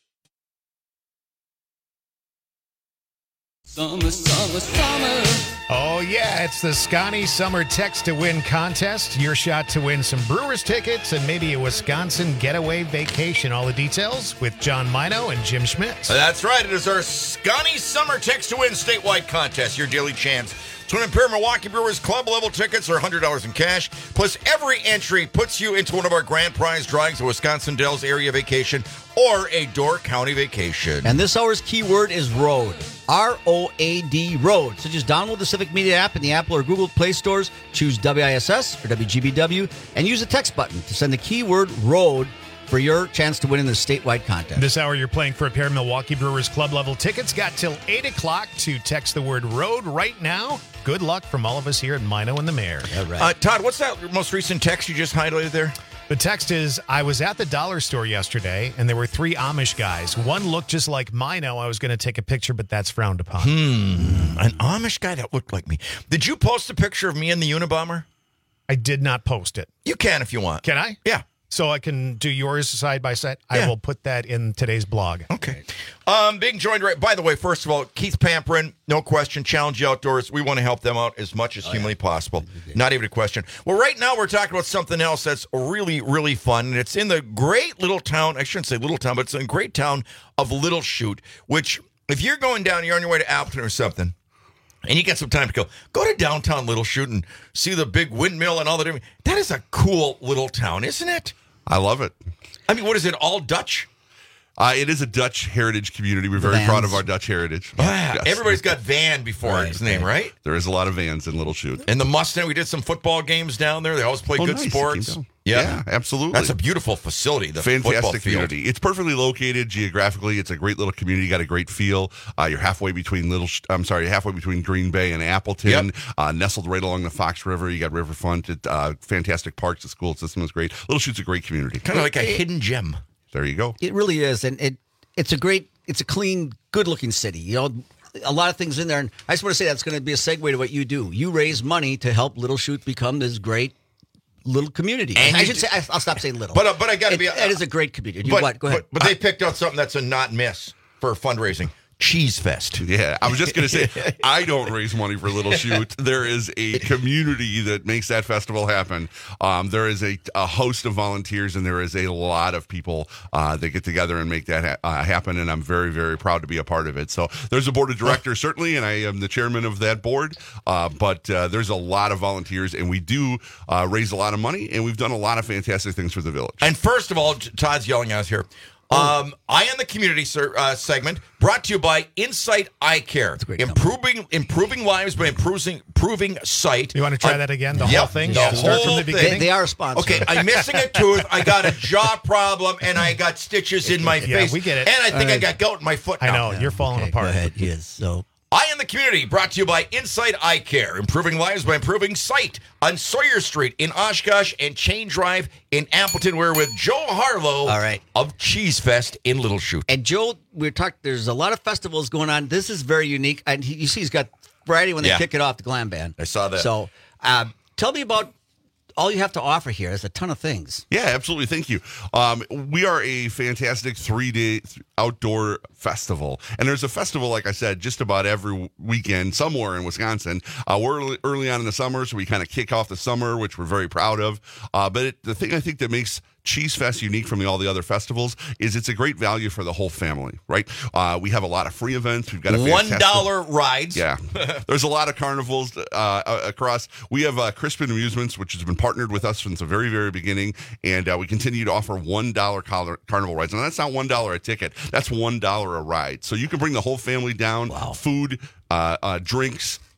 Summer, summer, summer. Oh, yeah, it's the Scotty Summer Text to Win contest. Your shot to win some Brewers tickets and maybe a Wisconsin getaway vacation. All the details with John Mino and Jim Schmitz. That's right. It is our Scotty Summer Text to Win statewide contest. Your daily chance to win a pair of Milwaukee Brewers club level tickets or one hundred dollars in cash. Plus, every entry puts you into one of our grand prize drawings, a Wisconsin Dells area vacation or a Door County vacation. And this hour's keyword is road. R O A D, road. So just download the Civic Media app in the Apple or Google Play stores, choose W I S S or W G B W, and use the text button to send the keyword road for your chance to win in the statewide contest. This hour, you're playing for a pair of Milwaukee Brewers club level tickets. Got till eight o'clock to text the word road right now. Good luck from all of us here at Mino and the Mayor. All right. Uh, Todd, what's that most recent text you just highlighted there? The text is, I was at the dollar store yesterday, and there were three Amish guys. One looked just like Mino. I was going to take a picture, but that's frowned upon. Hmm. An Amish guy that looked like me. Did you post a picture of me in the Unabomber? I did not post it. You can if you want. Can I? Yeah. So I can do yours side by side? Yeah. I will put that in today's blog. Okay. Um, being joined right, by the way, first of all, Keith Pamperin, no question, Challenge Outdoors. We want to help them out as much as oh, humanly yeah. possible. Not even a question. Well, right now we're talking about something else that's really, really fun. And it's in the great little town, I shouldn't say little town, but it's in the great town of Little Chute, which if you're going down, you're on your way to Appleton or something, and you get some time to go, go to downtown Little Chute and see the big windmill and all the different. That is a cool little town, isn't it? I love it. I mean, what is it, all Dutch? Uh, it is a Dutch heritage community. We're very Vans. proud of our Dutch heritage. Oh, yeah. Yes. Everybody's got Van before right, his name, right? There is a lot of Vans in Little Chute. And the Mustang, we did some football games down there. They always play oh, good nice. sports. Yeah. yeah, absolutely. That's a beautiful facility, the football Fantastic field. community. It's perfectly located geographically. It's a great little community. Got a great feel. Uh, you're halfway between Little. I'm sorry, halfway between Green Bay and Appleton. Yep. Uh, nestled right along the Fox River. You got riverfront. It, uh, fantastic parks. The school system is great. Little Chute's a great community. Kind of like a hidden gem. There you go. It really is, and it it's a great, it's a clean, good-looking city. You know, a lot of things in there, and I just want to say that's going to be a segue to what you do. You raise money to help Little Chute become this great little community. And I should say, I'll stop saying little. But uh, but I got to it, be. Uh, it is a great community. But, what? Go ahead. But, but they picked out something that's a not miss for fundraising. Cheese Fest. Yeah, I was just going to say, I don't raise money for Little Chute. There is a community that makes that festival happen. Um, there is a, a host of volunteers, and there is a lot of people uh, that get together and make that ha- uh, happen, and I'm very, very proud to be a part of it. So there's a board of directors, certainly, and I am the chairman of that board, uh, but uh, there's a lot of volunteers, and we do uh, raise a lot of money, and we've done a lot of fantastic things for the village. And first of all, Todd's yelling at us here. Um, Eye on the Community sir, uh, segment brought to you by Insight Eye Care. Improving improving lives by improving improving sight. You want to try uh, that again? The yep, whole thing? The Yeah, whole start from the thing. beginning? They, they are a sponsor. Okay, I'm missing a tooth. I got a jaw problem, and I got stitches in my Yeah, face. we get it. And I think All I got gout in my foot I now. know. You're falling Okay, apart. Go ahead. Yes. So. Eye in the Community, brought to you by Insight Eye Care, improving lives by improving sight on Sawyer Street in Oshkosh and Chain Drive in Appleton. We're with Joe Harlow All right. of Cheese Fest in Little Chute. And Joe, we're talking. There's a lot of festivals going on. This is very unique, and he, you see, he's got Friday when they Yeah. kick it off, the Glam Band. I saw that. So, uh, tell me about all you have to offer here. There's a ton of things. Yeah, absolutely. Thank you. Um, we are a fantastic three-day outdoor festival, and there's a festival, like I said, just about every weekend somewhere in Wisconsin. Uh, we're early, early on in the summer, so we kind of kick off the summer, which we're very proud of. Uh, but it, the thing I think that makes Cheese Fest unique from the, all the other festivals is it's a great value for the whole family, right? Uh, we have a lot of free events. We've got a One fantastic- dollar rides. Yeah. There's a lot of carnivals uh, across. We have uh, Crispin Amusements, which has been partnered with us since the very, very beginning, and uh, we continue to offer one dollar car- carnival rides. And that's not one dollar a ticket. That's one dollar a ride. So you can bring the whole family down, Wow. food, uh, uh, drinks,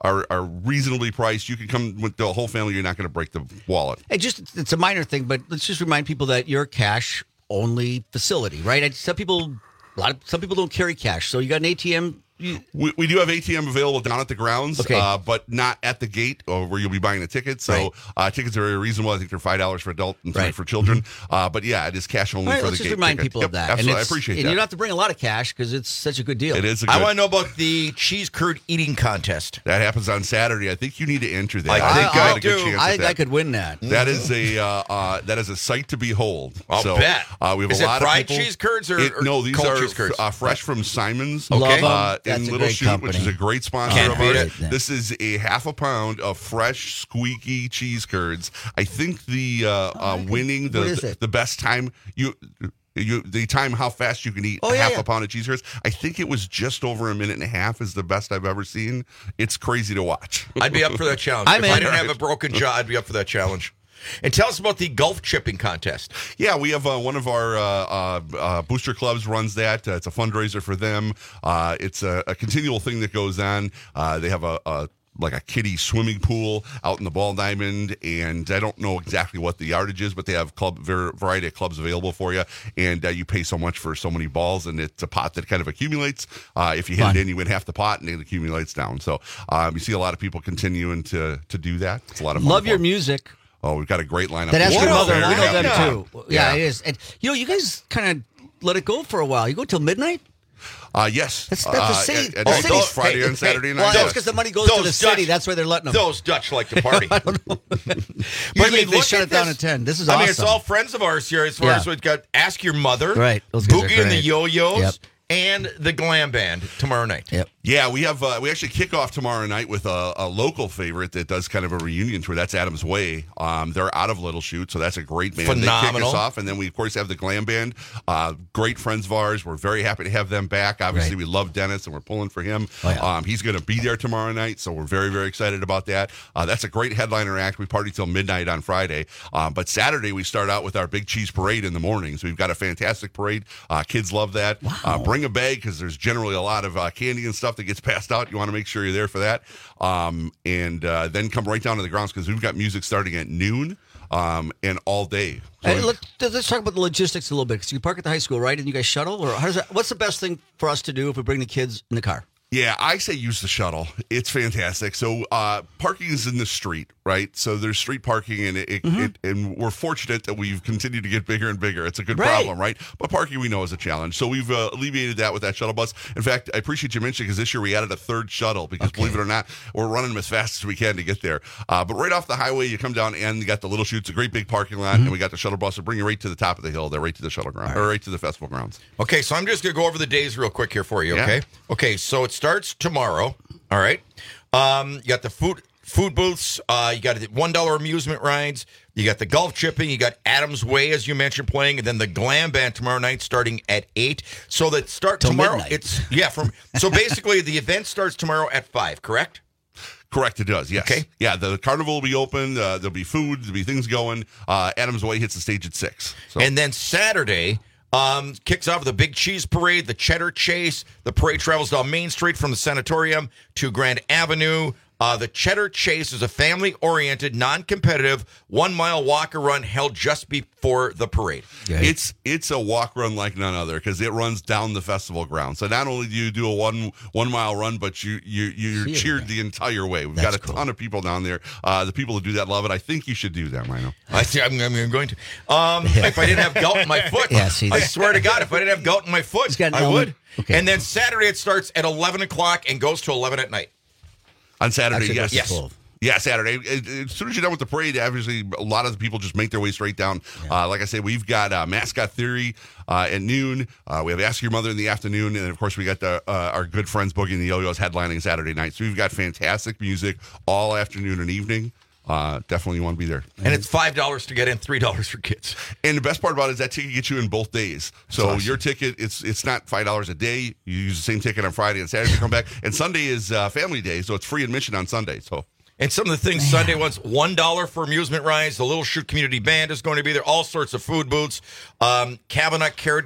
are, are reasonably priced. You can come with the whole family. You're not going to break the wallet. Hey, just it's a minor thing, but let's just remind people that you're a cash only facility, right? And some people, a lot of some people don't carry cash, so you got an A T M. You, We, we do have A T M available down at the grounds, Okay. uh, but not at the gate or where you'll be buying the tickets. So Right. uh, tickets are very reasonable. I think they're five dollars for adult and three Right. for children. Uh, but yeah, it is cash only All right, for let's the just gate remind ticket. people Yep, of that. Absolutely, and I it's- appreciate and that. you don't have to bring a lot of cash because it's such a good deal. It is a I good- want to know about the cheese curd eating contest. That happens on Saturday. I think you need to enter that. I think you I got a good do. chance I at think that. I could win that. That is a uh, uh, that is a sight to behold. I'll so, bet. Uh, we have Is a it lot fried of people. cheese curds or- It- or no? These cold are cheese curds? uh, fresh from Simon's. Okay. Love 'em. Uh, That's in a Little great Chute, which is company. a great sponsor Can't of beat ours. it. This is a half a pound of fresh, squeaky cheese curds. I think the uh, uh, winning the What is it? the best time you. You, the time how fast you can eat Oh, yeah, half yeah. a pound of cheese curds. I think it was just over a minute and a half is the best I've ever seen. It's crazy to watch. I'd be up for that challenge. I'm if I in. didn't have a broken jaw, I'd be up for that challenge. And tell us about the golf chipping contest. Yeah, we have uh, one of our uh, uh, uh, booster clubs runs that. Uh, it's a fundraiser for them. Uh, it's a, a continual thing that goes on. Uh, they have a, a like a kiddie swimming pool out in the Ball Diamond, and I don't know exactly what the yardage is, but they have club ver- variety of clubs available for you, and uh, you pay so much for so many balls, and it's a pot that kind of accumulates. Uh, if you hit Fun. it in, you win half the pot, and it accumulates down. So um, you see a lot of people continuing to to do that. It's a lot of fun. Love to your watch. music. Oh, we've got a great lineup. That Ask We're Your Mother. very We know happy them about too. it. Yeah, it is. And you know, you guys kind of let it go for a while. You go till midnight. Uh, yes. That's that's uh, a city. At, at a night, city- those Friday hey, and Saturday hey, night. Well, yes. that's because the money goes to the Those city. Dutch- That's why they're letting them. Those Dutch like to party. I don't know. Usually they shut it down at ten. This is I awesome. mean, it's all friends of ours here. As far Yeah. as we've got Ask Your Mother, Right. Those guys are Boogie and the great. Yo-Yos, Yep. and the Glam Band tomorrow night. Yep. Yeah, we have uh, we actually kick off tomorrow night with a, a local favorite that does kind of a reunion tour. That's Adam's Way. Um, they're out of Little Chute, so that's a great band. They kick Phenomenal. us off, and then we of course have the Glam Band. Uh, great friends of ours. We're very happy to have them back. Obviously, Right. we love Dennis, and we're pulling for him. Oh, yeah. um, he's going to be there tomorrow night, so we're very very excited about that. Uh, that's a great headliner act. We party till midnight on Friday, um, but Saturday we start out with our big cheese parade in the mornings. We've got a fantastic parade. Uh, kids love that. Wow. Uh, bring a bag because there's generally a lot of uh, candy and stuff that gets passed out. You want to make sure you're there for that. Um, and uh, then come right down to the grounds because we've got music starting at noon um, and all day. So Hey, look, let's talk about the logistics a little bit. Because you park at the high school, right? And you guys shuttle, or how does that? What's the best thing for us to do if we bring the kids in the car? Yeah, I say use the shuttle. It's fantastic. So uh, parking is in the street, right? So there's street parking, and it, it, Mm-hmm. it and we're fortunate that we've continued to get bigger and bigger. It's a good Right. problem, right? But parking we know is a challenge. So we've uh, alleviated that with that shuttle bus. In fact, I appreciate you mentioning because this year we added a third shuttle because Okay. believe it or not, we're running them as fast as we can to get there. Uh, but right off the highway, you come down and you got the Little Chute. It's a great big parking lot, Mm-hmm. and we got the shuttle bus to bring you right to the top of the hill. There, right to the shuttle ground, or right to the festival grounds. Okay, so I'm just going to go over the days real quick here for you, Yeah. okay? Okay, so it starts tomorrow, all right? Um, you got the food food booths, uh, you got the one dollar amusement rides, you got the golf chipping, you got Adam's Way, as you mentioned, playing, and then the Glam Band tomorrow night starting at eight. So that start Till tomorrow, midnight. it's, yeah, from, so basically the event starts tomorrow at five, correct? Correct, it does, yes. Okay. Yeah, the carnival will be open. Uh, there'll be food. There'll be things going. Uh, Adam's Way hits the stage at six. So. And then Saturday um, kicks off with a big cheese parade, the Cheddar Chase. The parade travels down Main Street from the Sanatorium to Grand Avenue. Uh, the Cheddar Chase is a family-oriented, non-competitive, one-mile walk or run held just before the parade. It's it's a walk run like none other because it runs down the festival ground. So not only do you do a one one mile run, but you you you're See it cheered again. the entire way. We've That's got a cool. ton of people down there. Uh, the people who do that love it. I think you should do that, Rhino. I think I'm, I'm going to. Um, if I didn't have gout in my foot, Yeah, see, I that- swear to God, if I didn't have gout in my foot, He's got an I element. would. Okay. And then Saturday it starts at eleven o'clock and goes to eleven at night. On Saturday, Actually, yes. that's twelve. Yeah, Saturday. As as soon as you're done with the parade, obviously a lot of the people just make their way straight down. Uh, like I said, we've got uh, Mascot Theory uh, at noon. Uh, we have Ask Your Mother in the afternoon, and of course we got the uh, our good friends Boogie and the Yo-Yos headlining Saturday night. So we've got fantastic music all afternoon and evening. Uh, definitely you want to be there. And it's five dollars to get in, three dollars for kids. And the best part about it is that ticket gets you in both days. So awesome. your ticket, it's it's not five dollars a day. You use the same ticket on Friday and Saturday to come back. And Sunday is uh, family day, so it's free admission on Sunday. So. And some of the things Sunday ones, one dollar for amusement rides. The Little Chute Community Band is going to be there. All sorts of food booths. Um, Kavanaugh Heritage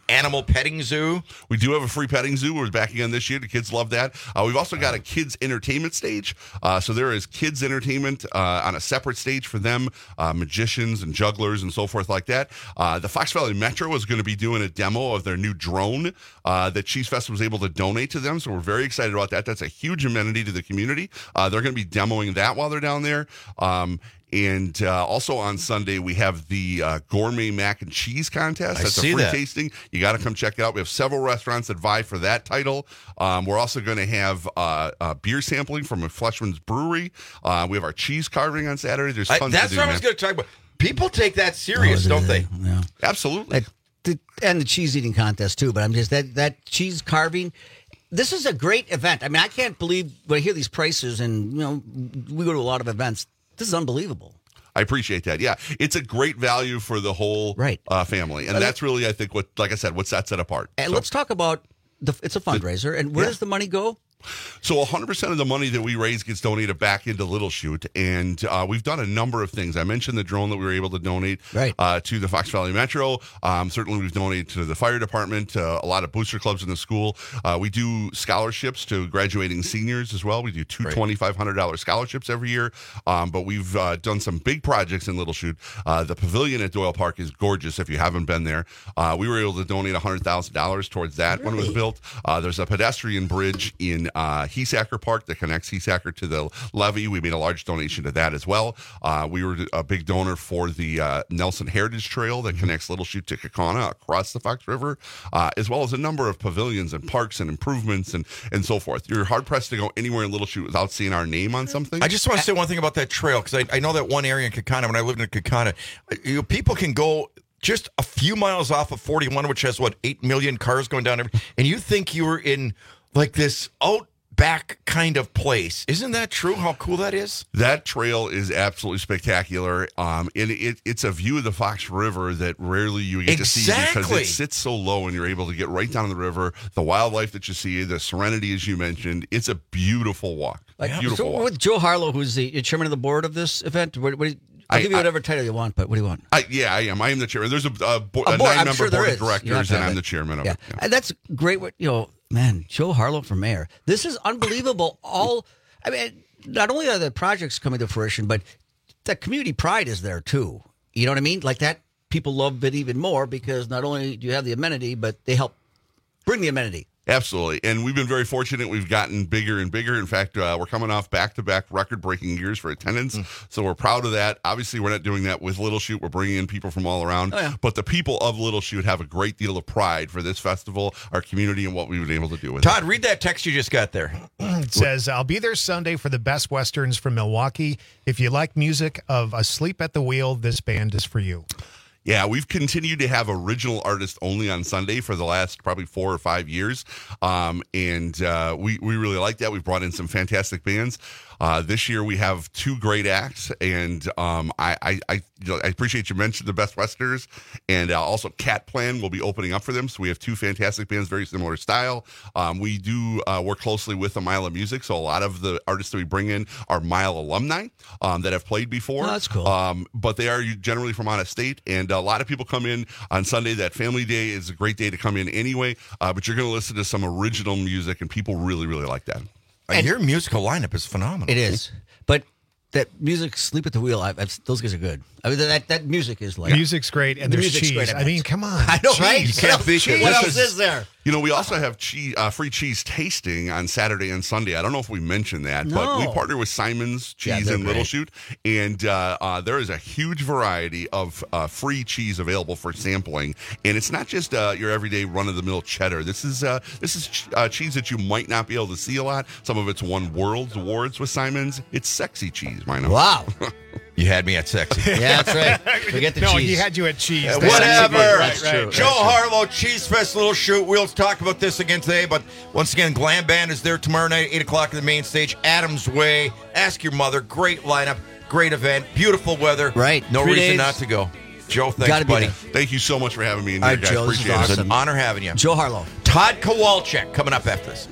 animal petting zoo. We do have a free petting zoo. We're back again this year. The kids love that. Uh, we've also got a kids entertainment stage. Uh, so there is kids entertainment uh, on a separate stage for them, uh, magicians and jugglers and so forth like that. Uh, the Fox Valley Metro is going to be doing a demo of their new drone uh, that Cheese Fest was able to donate to them. So we're very excited about that. That's a huge amenity to the community. Uh, they're going to be demoing that while they're down there. Um, And uh, also on Sunday, we have the uh, gourmet mac and cheese contest. I That's see a free that. tasting. You got to come check it out. We have several restaurants that vie for that title. Um, we're also going to have uh, uh, beer sampling from a Fleshman's Brewery. Uh, we have our cheese carving on Saturday. There's I, tons that's to do, what I man. was going to talk about. People take that serious, Oh, don't they? Yeah. Absolutely. That- the- and the cheese eating contest too. But I'm just that that cheese carving. This is a great event. I mean, I can't believe when I hear these prices, and you know, we go to a lot of events. This is unbelievable. I appreciate that. Yeah, it's a great value for the whole right. uh, family, and But that's really, I think, what, like I said, what sets it apart. And So- let's talk about the. It's a fundraiser, and where Yeah. does the money go? So one hundred percent of the money that we raise gets donated back into Little Chute, and uh, we've done a number of things. I mentioned the drone that we were able to donate right. uh, to the Fox Valley Metro. Um, certainly, we've donated to the fire department, uh, a lot of booster clubs in the school. Uh, we do scholarships to graduating seniors as well. We do two twenty-five hundred dollars scholarships every year, um, but we've uh, done some big projects in Little Chute. Uh, the pavilion at Doyle Park is gorgeous if you haven't been there. Uh, we were able to donate one hundred thousand dollars towards that when it was built. Uh, there's a pedestrian bridge in uh, Hesacker Park that connects Hesacker to the levee. We made a large donation to that as well. Uh, we were a big donor for the uh, Nelson Heritage Trail that connects Little Chute to Kaukauna across the Fox River, uh, as well as a number of pavilions and parks and improvements and, and so forth. You're hard-pressed to go anywhere in Little Chute without seeing our name on something. I just want to say one thing about that trail, because I, I know that one area in Kaukauna, when I lived in Kaukauna, you know, people can go just a few miles off of forty-one, which has, what, eight million cars going down, every, and you think you were in, like, this out back kind of place. Isn't that true? How cool that is? That trail is absolutely spectacular. Um, and it, it's a view of the Fox River that rarely you get to see because Exactly. it sits so low and you're able to get right down the river. The wildlife that you see, the serenity, as you mentioned, it's a beautiful walk. Like, beautiful so walk. with Joe Harlow, who's the chairman of the board of this event, what, what, I'll I- give you I- whatever title you want, but what do you want? I, yeah, I am. I am the chairman. There's a, a, bo- A a board, I'm nine-member sure there board of is. You have directors, to and have I'm it. the chairman of Yeah. it. Yeah. And that's great. What you know, man, Joe Harlow for mayor. This is unbelievable. All I mean, not only are the projects coming to fruition, but that community pride is there too. You know what I mean? Like that, people love it even more because not only do you have the amenity, but they help bring the amenity. Absolutely. And we've been very fortunate. We've gotten bigger and bigger. In fact, uh, we're coming off back-to-back record-breaking years for attendance. Mm. So we're proud of that. Obviously, we're not doing that with Little Chute. We're bringing in people from all around. Oh, yeah. But the people of Little Chute have a great deal of pride for this festival, our community, and what we've been able to do with Todd, it. read that text you just got there. It says, I'll be there Sunday for the best Westerns from Milwaukee. If you like music of Asleep at the Wheel, this band is for you. Yeah, we've continued to have original artists only on Sunday for the last probably four or five years. Um, and uh, we, we really like that. We've brought in some fantastic bands. Uh, this year we have two great acts, and um, I, I, I, you know, I appreciate you mentioned the Best Westerners, and uh, also Cat Plan will be opening up for them. So we have two fantastic bands, very similar style. Um, we do uh, work closely with a Mile of Music, so a lot of the artists that we bring in are Mile alumni um, that have played before. Oh, that's cool. Um, but they are generally from out of state, and a lot of people come in on Sunday. That Family Day is a great day to come in anyway, uh, but you're going to listen to some original music, and people really, really like that. And your musical lineup is phenomenal. It is, but that music, "Sleep at the Wheel," I, I've, those guys are good. I mean, that that music is like Music's great, and The there's music's cheese. great, I I mean, meant. come on. I know, right? Cheese. You can't beat Cheese. it. What else is there? You know, we also have cheese, uh, free cheese tasting on Saturday and Sunday. I don't know if we mentioned that, but we No. partner with Simon's Yeah, Cheese they're in Little great. Chute, and uh, uh, there is a huge variety of uh, free cheese available for sampling. And it's not just uh, your everyday run-of-the-mill cheddar. This is uh, this is ch- uh, cheese that you might not be able to see a lot. Some of it's won World's Awards with Simon's. It's sexy cheese, Mino. Wow. You had me at sexy. Yeah, that's right. Forget the no, cheese. he had you at cheese. Uh, That's whatever. right, That's right, true. right. Joe Harlow, Cheese Fest, Little Chute. We'll talk about this again today, but once again, Glam Band is there tomorrow night, eight o'clock on the main stage. Adams Way. Ask Your Mother. Great lineup. Great event. Beautiful weather. Right. No Three reason days. not to go. Joe, thanks, Gotta be buddy. there. Thank you so much for having me in All here, right, guys. Joe, this is Appreciate it. It's awesome. an honor having you. Joe Harlow. Todd Kowalczyk coming up after this.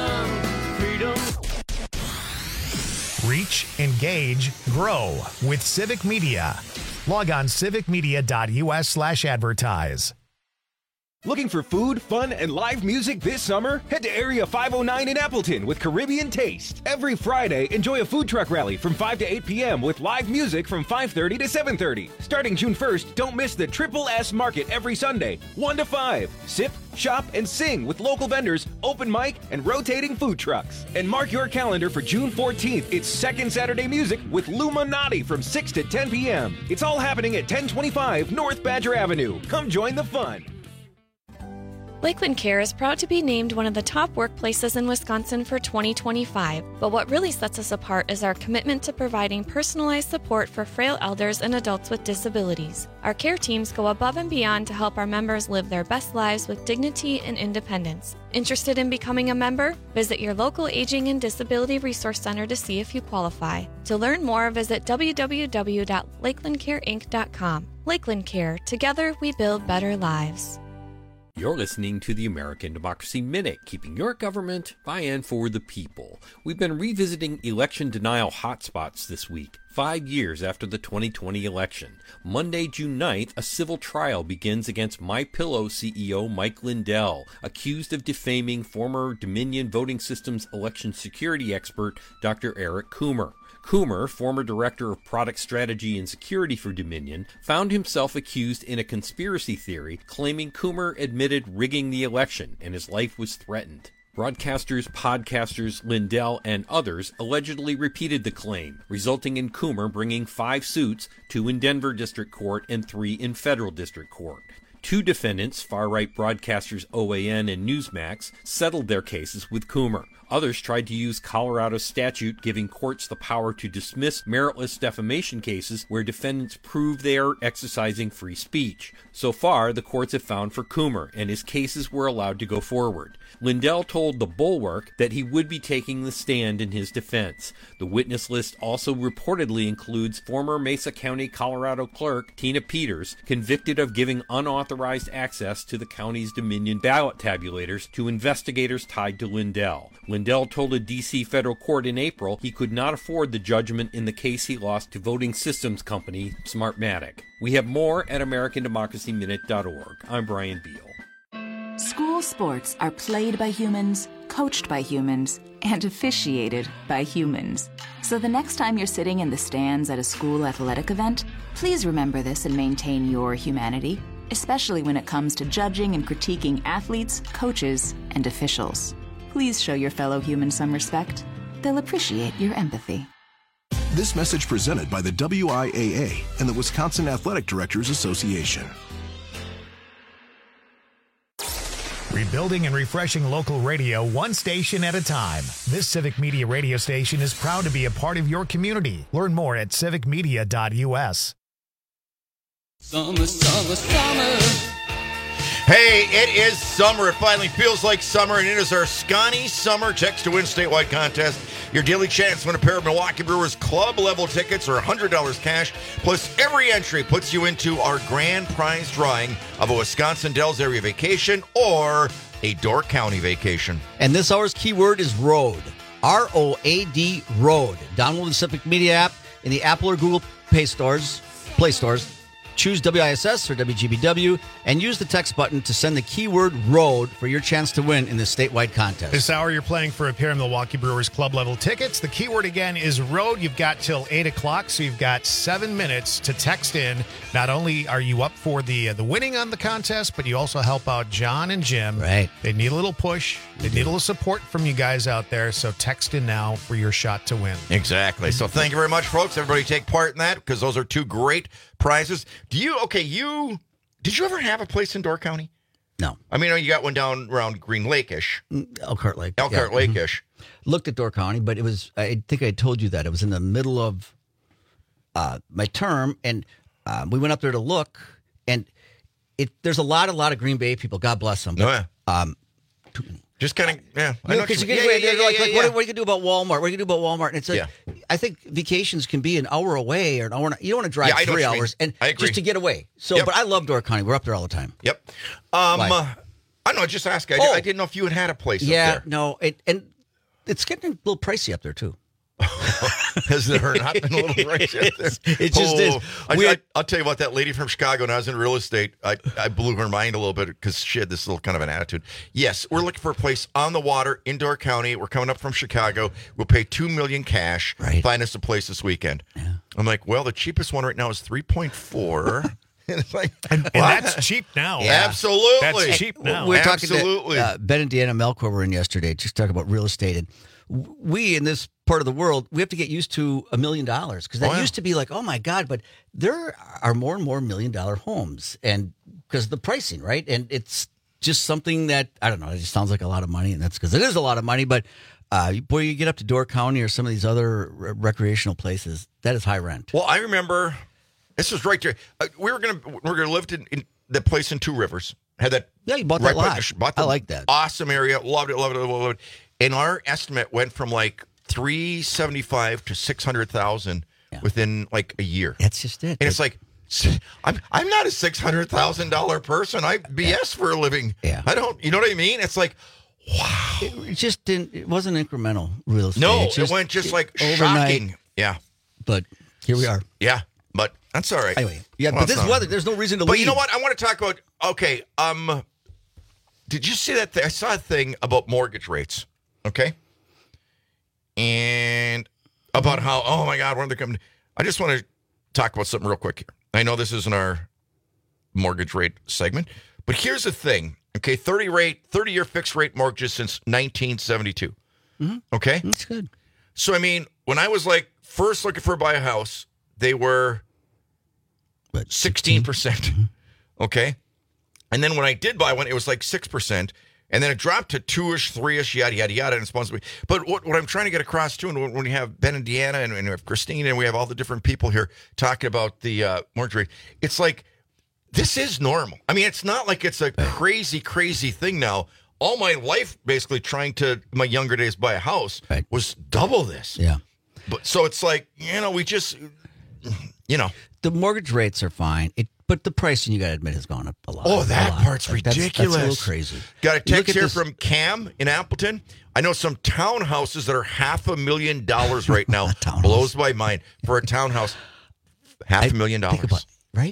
Reach, engage, grow with Civic Media. Log on civic media dot u s slash advertise. Looking for food, fun, and live music this summer? Head to Area five oh nine in Appleton with Caribbean Taste. Every Friday, enjoy a food truck rally from five to eight p.m. with live music from five thirty to seven thirty. Starting June first, don't miss the Triple S Market every Sunday, one to five. Sip, shop, and sing with local vendors, open mic, and rotating food trucks. And mark your calendar for June fourteenth. It's Second Saturday Music with Luminati from six to ten p.m. It's all happening at ten twenty-five North Badger Avenue. Come join the fun. Lakeland Care is proud to be named one of the top workplaces in Wisconsin for twenty twenty-five, but what really sets us apart is our commitment to providing personalized support for frail elders and adults with disabilities. Our care teams go above and beyond to help our members live their best lives with dignity and independence. Interested in becoming a member? Visit your local Aging and Disability Resource Center to see if you qualify. To learn more, visit w w w dot lakeland care inc dot com. Lakeland Care. Together, we build better lives. You're listening to the American Democracy Minute, keeping your government by and for the people. We've been revisiting election denial hotspots this week, five years after the twenty twenty election. Monday, June ninth, a civil trial begins against MyPillow C E O Mike Lindell, accused of defaming former Dominion Voting Systems election security expert Doctor Eric Coomer. Coomer, former director of product strategy and security for Dominion, found himself accused in a conspiracy theory, claiming Coomer admitted rigging the election and his life was threatened. Broadcasters, podcasters, Lindell, and others allegedly repeated the claim, resulting in Coomer bringing five suits, two in Denver District Court and three in Federal District Court. Two defendants, far-right broadcasters O A N and Newsmax, settled their cases with Coomer. Others tried to use Colorado's statute giving courts the power to dismiss meritless defamation cases where defendants prove they are exercising free speech. So far, the courts have found for Coomer, and his cases were allowed to go forward. Lindell told The Bulwark that he would be taking the stand in his defense. The witness list also reportedly includes former Mesa County, Colorado clerk Tina Peters, convicted of giving unauthorized access to the county's Dominion ballot tabulators to investigators tied to Lindell. Lindell told a D C federal court in April he could not afford the judgment in the case he lost to voting systems company Smartmatic. We have more at american democracy minute dot org. I'm Brian Beal. School sports are played by humans, coached by humans, and officiated by humans. So the next time you're sitting in the stands at a school athletic event, please remember this and maintain your humanity, especially when it comes to judging and critiquing athletes, coaches, and officials. Please show your fellow humans some respect. They'll appreciate your empathy. This message presented by the W I A A and the Wisconsin Athletic Directors Association. Rebuilding and refreshing local radio one station at a time. This Civic Media radio station is proud to be a part of your community. Learn more at civic media dot u s. Summer, summer, summer. Hey, it is summer. It finally feels like summer, and it is our Scotty Summer Text to Win statewide contest. Your daily chance to win a pair of Milwaukee Brewers club-level tickets or one hundred dollars cash. Plus, every entry puts you into our grand prize drawing of a Wisconsin Dells area vacation or a Door County vacation. And this hour's keyword is road. R O A D, road. Download the Civic Media app in the Apple or Google Play stores, Play stores. Choose W I S S or W G B W and use the text button to send the keyword road for your chance to win in this statewide contest. This hour, you're playing for a pair of Milwaukee Brewers club level tickets. The keyword again is road. You've got till eight o'clock, so you've got seven minutes to text in. Not only are you up for the uh, the winning on the contest, but you also help out John and Jim. Right. They need a little push. They need a little support from you guys out there, so text in now for your shot to win. Exactly. So thank you very much, folks. Everybody take part in that because those are two great prizes. Do you, okay, you, did you ever have a place in Door County? No. I mean, you got one down around Green Lake-ish. Elkhart Lake. Elkhart yeah. Lake-ish. Mm-hmm. Looked at Door County, but it was, I think I told you that. It was in the middle of uh, my term, and uh, we went up there to look, and it there's a lot, a lot of Green Bay people. God bless them. But, oh, yeah. Um, Just kind of, yeah. I know because you, you, yeah, yeah, yeah, like, yeah, like, yeah. What, what are you going to do about Walmart? What are you going to do about Walmart? And it's like, yeah. I think vacations can be an hour away or an hour. And, you don't want to drive yeah, three hours and just to get away. So, yep. But I love Door County. We're up there all the time. Yep. Um, uh, I don't know. Just ask. I, oh. I didn't know if you had had a place yeah, up there. No. It, and it's getting a little pricey up there, too. Has there not been a little right yet? It's- it just is. I, We- I, I'll tell you what, that lady from Chicago, when I was in real estate, I, I blew her mind a little bit because she had this little kind of an attitude. Yes, we're looking for a place on the water in Door County. We're coming up from Chicago. We'll pay two million dollars cash. Right. Find us a place this weekend. I'm like, well, the cheapest one right now is three point four. And it's like, And, and what? that's cheap now. Absolutely. That's cheap now. We were talking Absolutely. to uh, Ben and Deanna Melkor were in yesterday, just talking about real estate. And w- we, in this part of the world, we have to get used to a million dollars because that Oh, yeah. used to be like, oh my God, but there are more and more million dollar homes. And because of the pricing, right? And it's just something that, I don't know, it just sounds like a lot of money. And that's because it is a lot of money. But uh, boy, you get up to Door County or some of these other re- recreational places, that is high rent. Well, I remember this was right there. Uh, we were gonna we were gonna live in, in the place in Two Rivers. Had that Yeah, you bought right that by lot. the sh- bought the I like that. Awesome area. Loved it. Loved it. Loved it. And our estimate went from like three seventy five to six hundred thousand within like a year. That's just it. And it's like, I'm I'm not a six hundred thousand dollar person. I B S for a living. Yeah. I don't. You know what I mean? It's like, It just didn't, it wasn't incremental real estate. no, It's it just- went just like overnight. shocking. Yeah. But here we are. Yeah, but that's all right. Anyway, yeah, Well, but this it's not- weather, there's no reason to But leave. you know what? I want to talk about. Okay, um, did you see that? Th- I saw a thing about mortgage rates. Okay, and about how oh my God, when they're coming. I just want to talk about something real quick here. I know this isn't our mortgage rate segment, but here's the thing. Okay, thirty rate, thirty year fixed rate mortgages since nineteen seventy-two. Mhm. Okay, That's good. so I mean, when I was like first looking for buy a house, they were sixteen percent. Okay, and then when I did buy one, it was like six percent, and then it dropped to two-ish, three-ish, yada yada yada. And it's supposed to be. But what, what I'm trying to get across too, and when when we have Ben and Deanna, and, and we have Christine, and we have all the different people here talking about the uh, mortgage rate, it's like this is normal. I mean, it's not like it's a crazy, crazy thing now. All my life, basically, trying to my younger days buy a house was double this. Yeah. But so it's like, you know, we just, you know, The mortgage rates are fine, it, but the pricing, you got to admit, has gone up a lot. Oh, a that lot. part's Like, that's- ridiculous. That's, a little crazy. Got a You look text at here this- from Cam in Appleton. I know some townhouses that are half a million dollars right now. Blows my mind for a townhouse. Half a million dollars. about- right?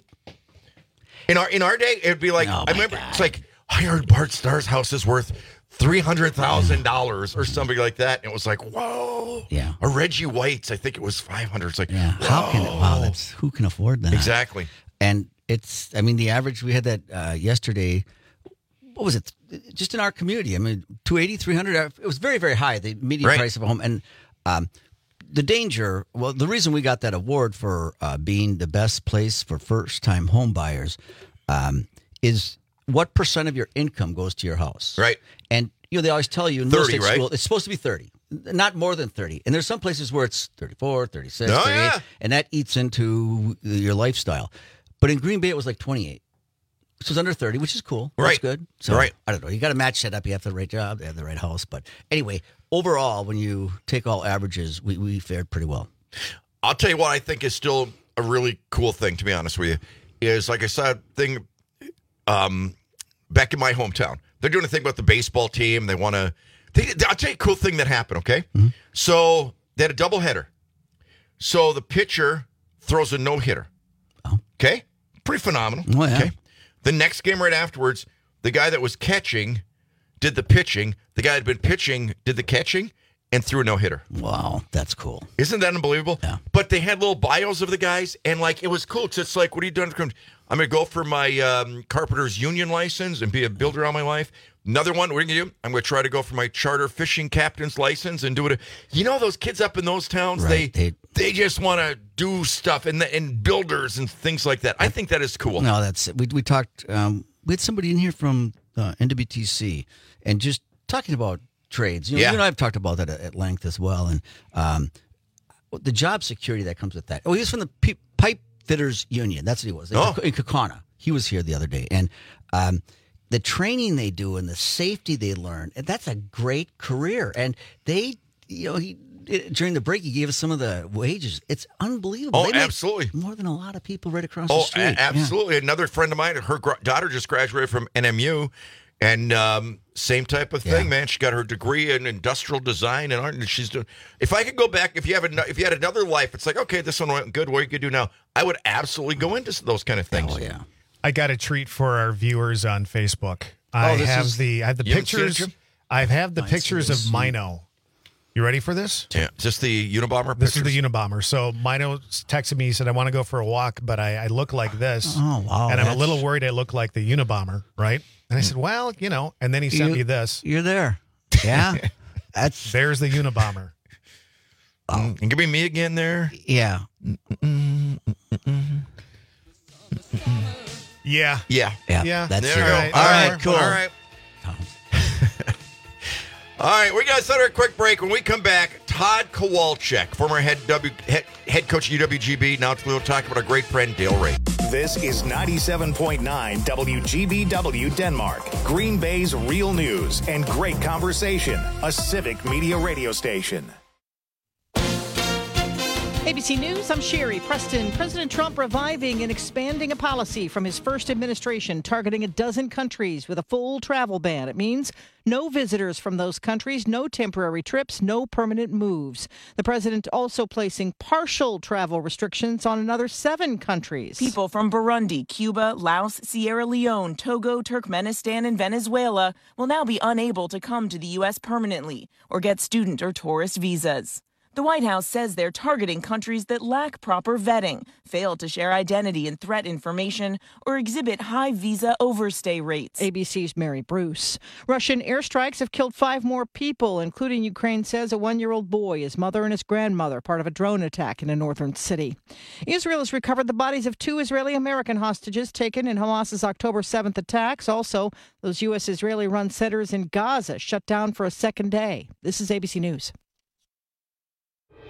In our in our day, it'd be like Oh, I my remember it's like I heard Bart Starr's house is worth three hundred thousand dollars or something like that. And it was like, whoa. Yeah. A Reggie White's, I think it was five hundred. It's like, Yeah. How can it? Wow, that's who can afford that? Exactly. And it's, I mean, the average, we had that uh, yesterday. What was it? Just in our community. I mean, two eighty, three hundred. It was very, very high, the median Right. price of a home. And um, the danger, well, the reason we got that award for uh, being the best place for first time home buyers um, is what percent of your income goes to your house. Right. And, you know, they always tell you in real thirty, estate right? school, it's supposed to be thirty, not more than thirty. And there's some places where it's thirty-four, thirty-six, Oh, thirty-eight, yeah. and that eats into your lifestyle. But in Green Bay, it was like twenty-eight. Which was under thirty, which is cool. That's Right. good. So, Right. I don't know. You got to match that up. You have the right job. They have the right house. But anyway, overall, when you take all averages, we, we fared pretty well. I'll tell you what I think is still a really cool thing, to be honest with you, is like I saw a thing um, back in my hometown. They're doing a thing about the baseball team. They want to. I'll tell you a cool thing that happened, okay? Mm-hmm. So they had a doubleheader. So the pitcher throws a no-hitter. Oh. Okay? Pretty phenomenal. Oh, yeah. Okay. The next game right afterwards, the guy that was catching did the pitching. The guy that had been pitching did the catching and threw a no-hitter. Wow, that's cool. Isn't that unbelievable? Yeah. But they had little bios of the guys, and like it was cool. It's just like, what are you doing? I'm going to go for my um, carpenter's union license and be a builder all my life. Another one, what are you going to do? I'm going to try to go for my charter fishing captain's license and do it. You know those kids up in those towns, Right, they, they- they just want to do stuff and and builders and things like that. I think that is cool. No, that's we we talked. Um, we had somebody in here from uh, N W T C, and just talking about trades. You know, Yeah. you and I have talked about that at, at length as well, and um, the job security that comes with that. Oh, he was from the P- Pipe Fitters Union. That's what he was in, Oh. in Kaukauna. He was here the other day, and um, the training they do and the safety they learn. And that's a great career. And they, you know, he. During the break, he gave us some of the wages. It's unbelievable. Oh, They make absolutely. more than a lot of people right across Oh, the street. a- absolutely. Another friend of mine, her gr- daughter just graduated from N M U, And um, same type of thing, yeah. man. She got her degree in industrial design and art, and she's doing. If I could go back, if you have a, if you had another life, it's like, okay, this one went good. What you could do now? I would absolutely go into those kind of things. Oh yeah. I got a treat for our viewers on Facebook. Oh, I this have is- the I have the you haven't seen it, pictures. Jim? I have the Mine's pictures of this. Mino. You ready for this? Yeah. Is this the Unabomber? This pictures? is the Unabomber. So Mino texted me. He said, "I want to go for a walk, but I, I look like this, Oh, wow, and I'm a that's- little worried I look like the Unabomber, right?" And I said, "Well, you know." And then he sent You- me this. You're there. Yeah. That's There's the Unabomber. Mm, and give me me again there. yeah. Yeah. Yeah. Yeah. Yeah. That's There it. we go. All right, All right, all right, cool. All right. All right, we got to start a quick break. When we come back, Todd Kowalczyk, former head W head, head coach of U W G B. Now we'll talk about our great friend Dale Ray. This is ninety-seven point nine W G B W Denmark, Green Bay's real news and great conversation, a civic media radio station. A B C News, I'm Sherry Preston. President Trump reviving and expanding a policy from his first administration targeting a dozen countries with a full travel ban. It means no visitors from those countries, no temporary trips, no permanent moves. The president also placing partial travel restrictions on another seven countries. People from Burundi, Cuba, Laos, Sierra Leone, Togo, Turkmenistan, and Venezuela will now be unable to come to the U S permanently or get student or tourist visas. The White House says they're targeting countries that lack proper vetting, fail to share identity and threat information, or exhibit high visa overstay rates. A B C's Mary Bruce. Russian airstrikes have killed five more people, including, Ukraine says, a one-year-old boy, his mother, and his grandmother, part of a drone attack in a northern city. Israel has recovered the bodies of two Israeli-American hostages taken in Hamas's October seventh attacks. Also, those U S Israeli-run centers in Gaza shut down for a second day. This is A B C News.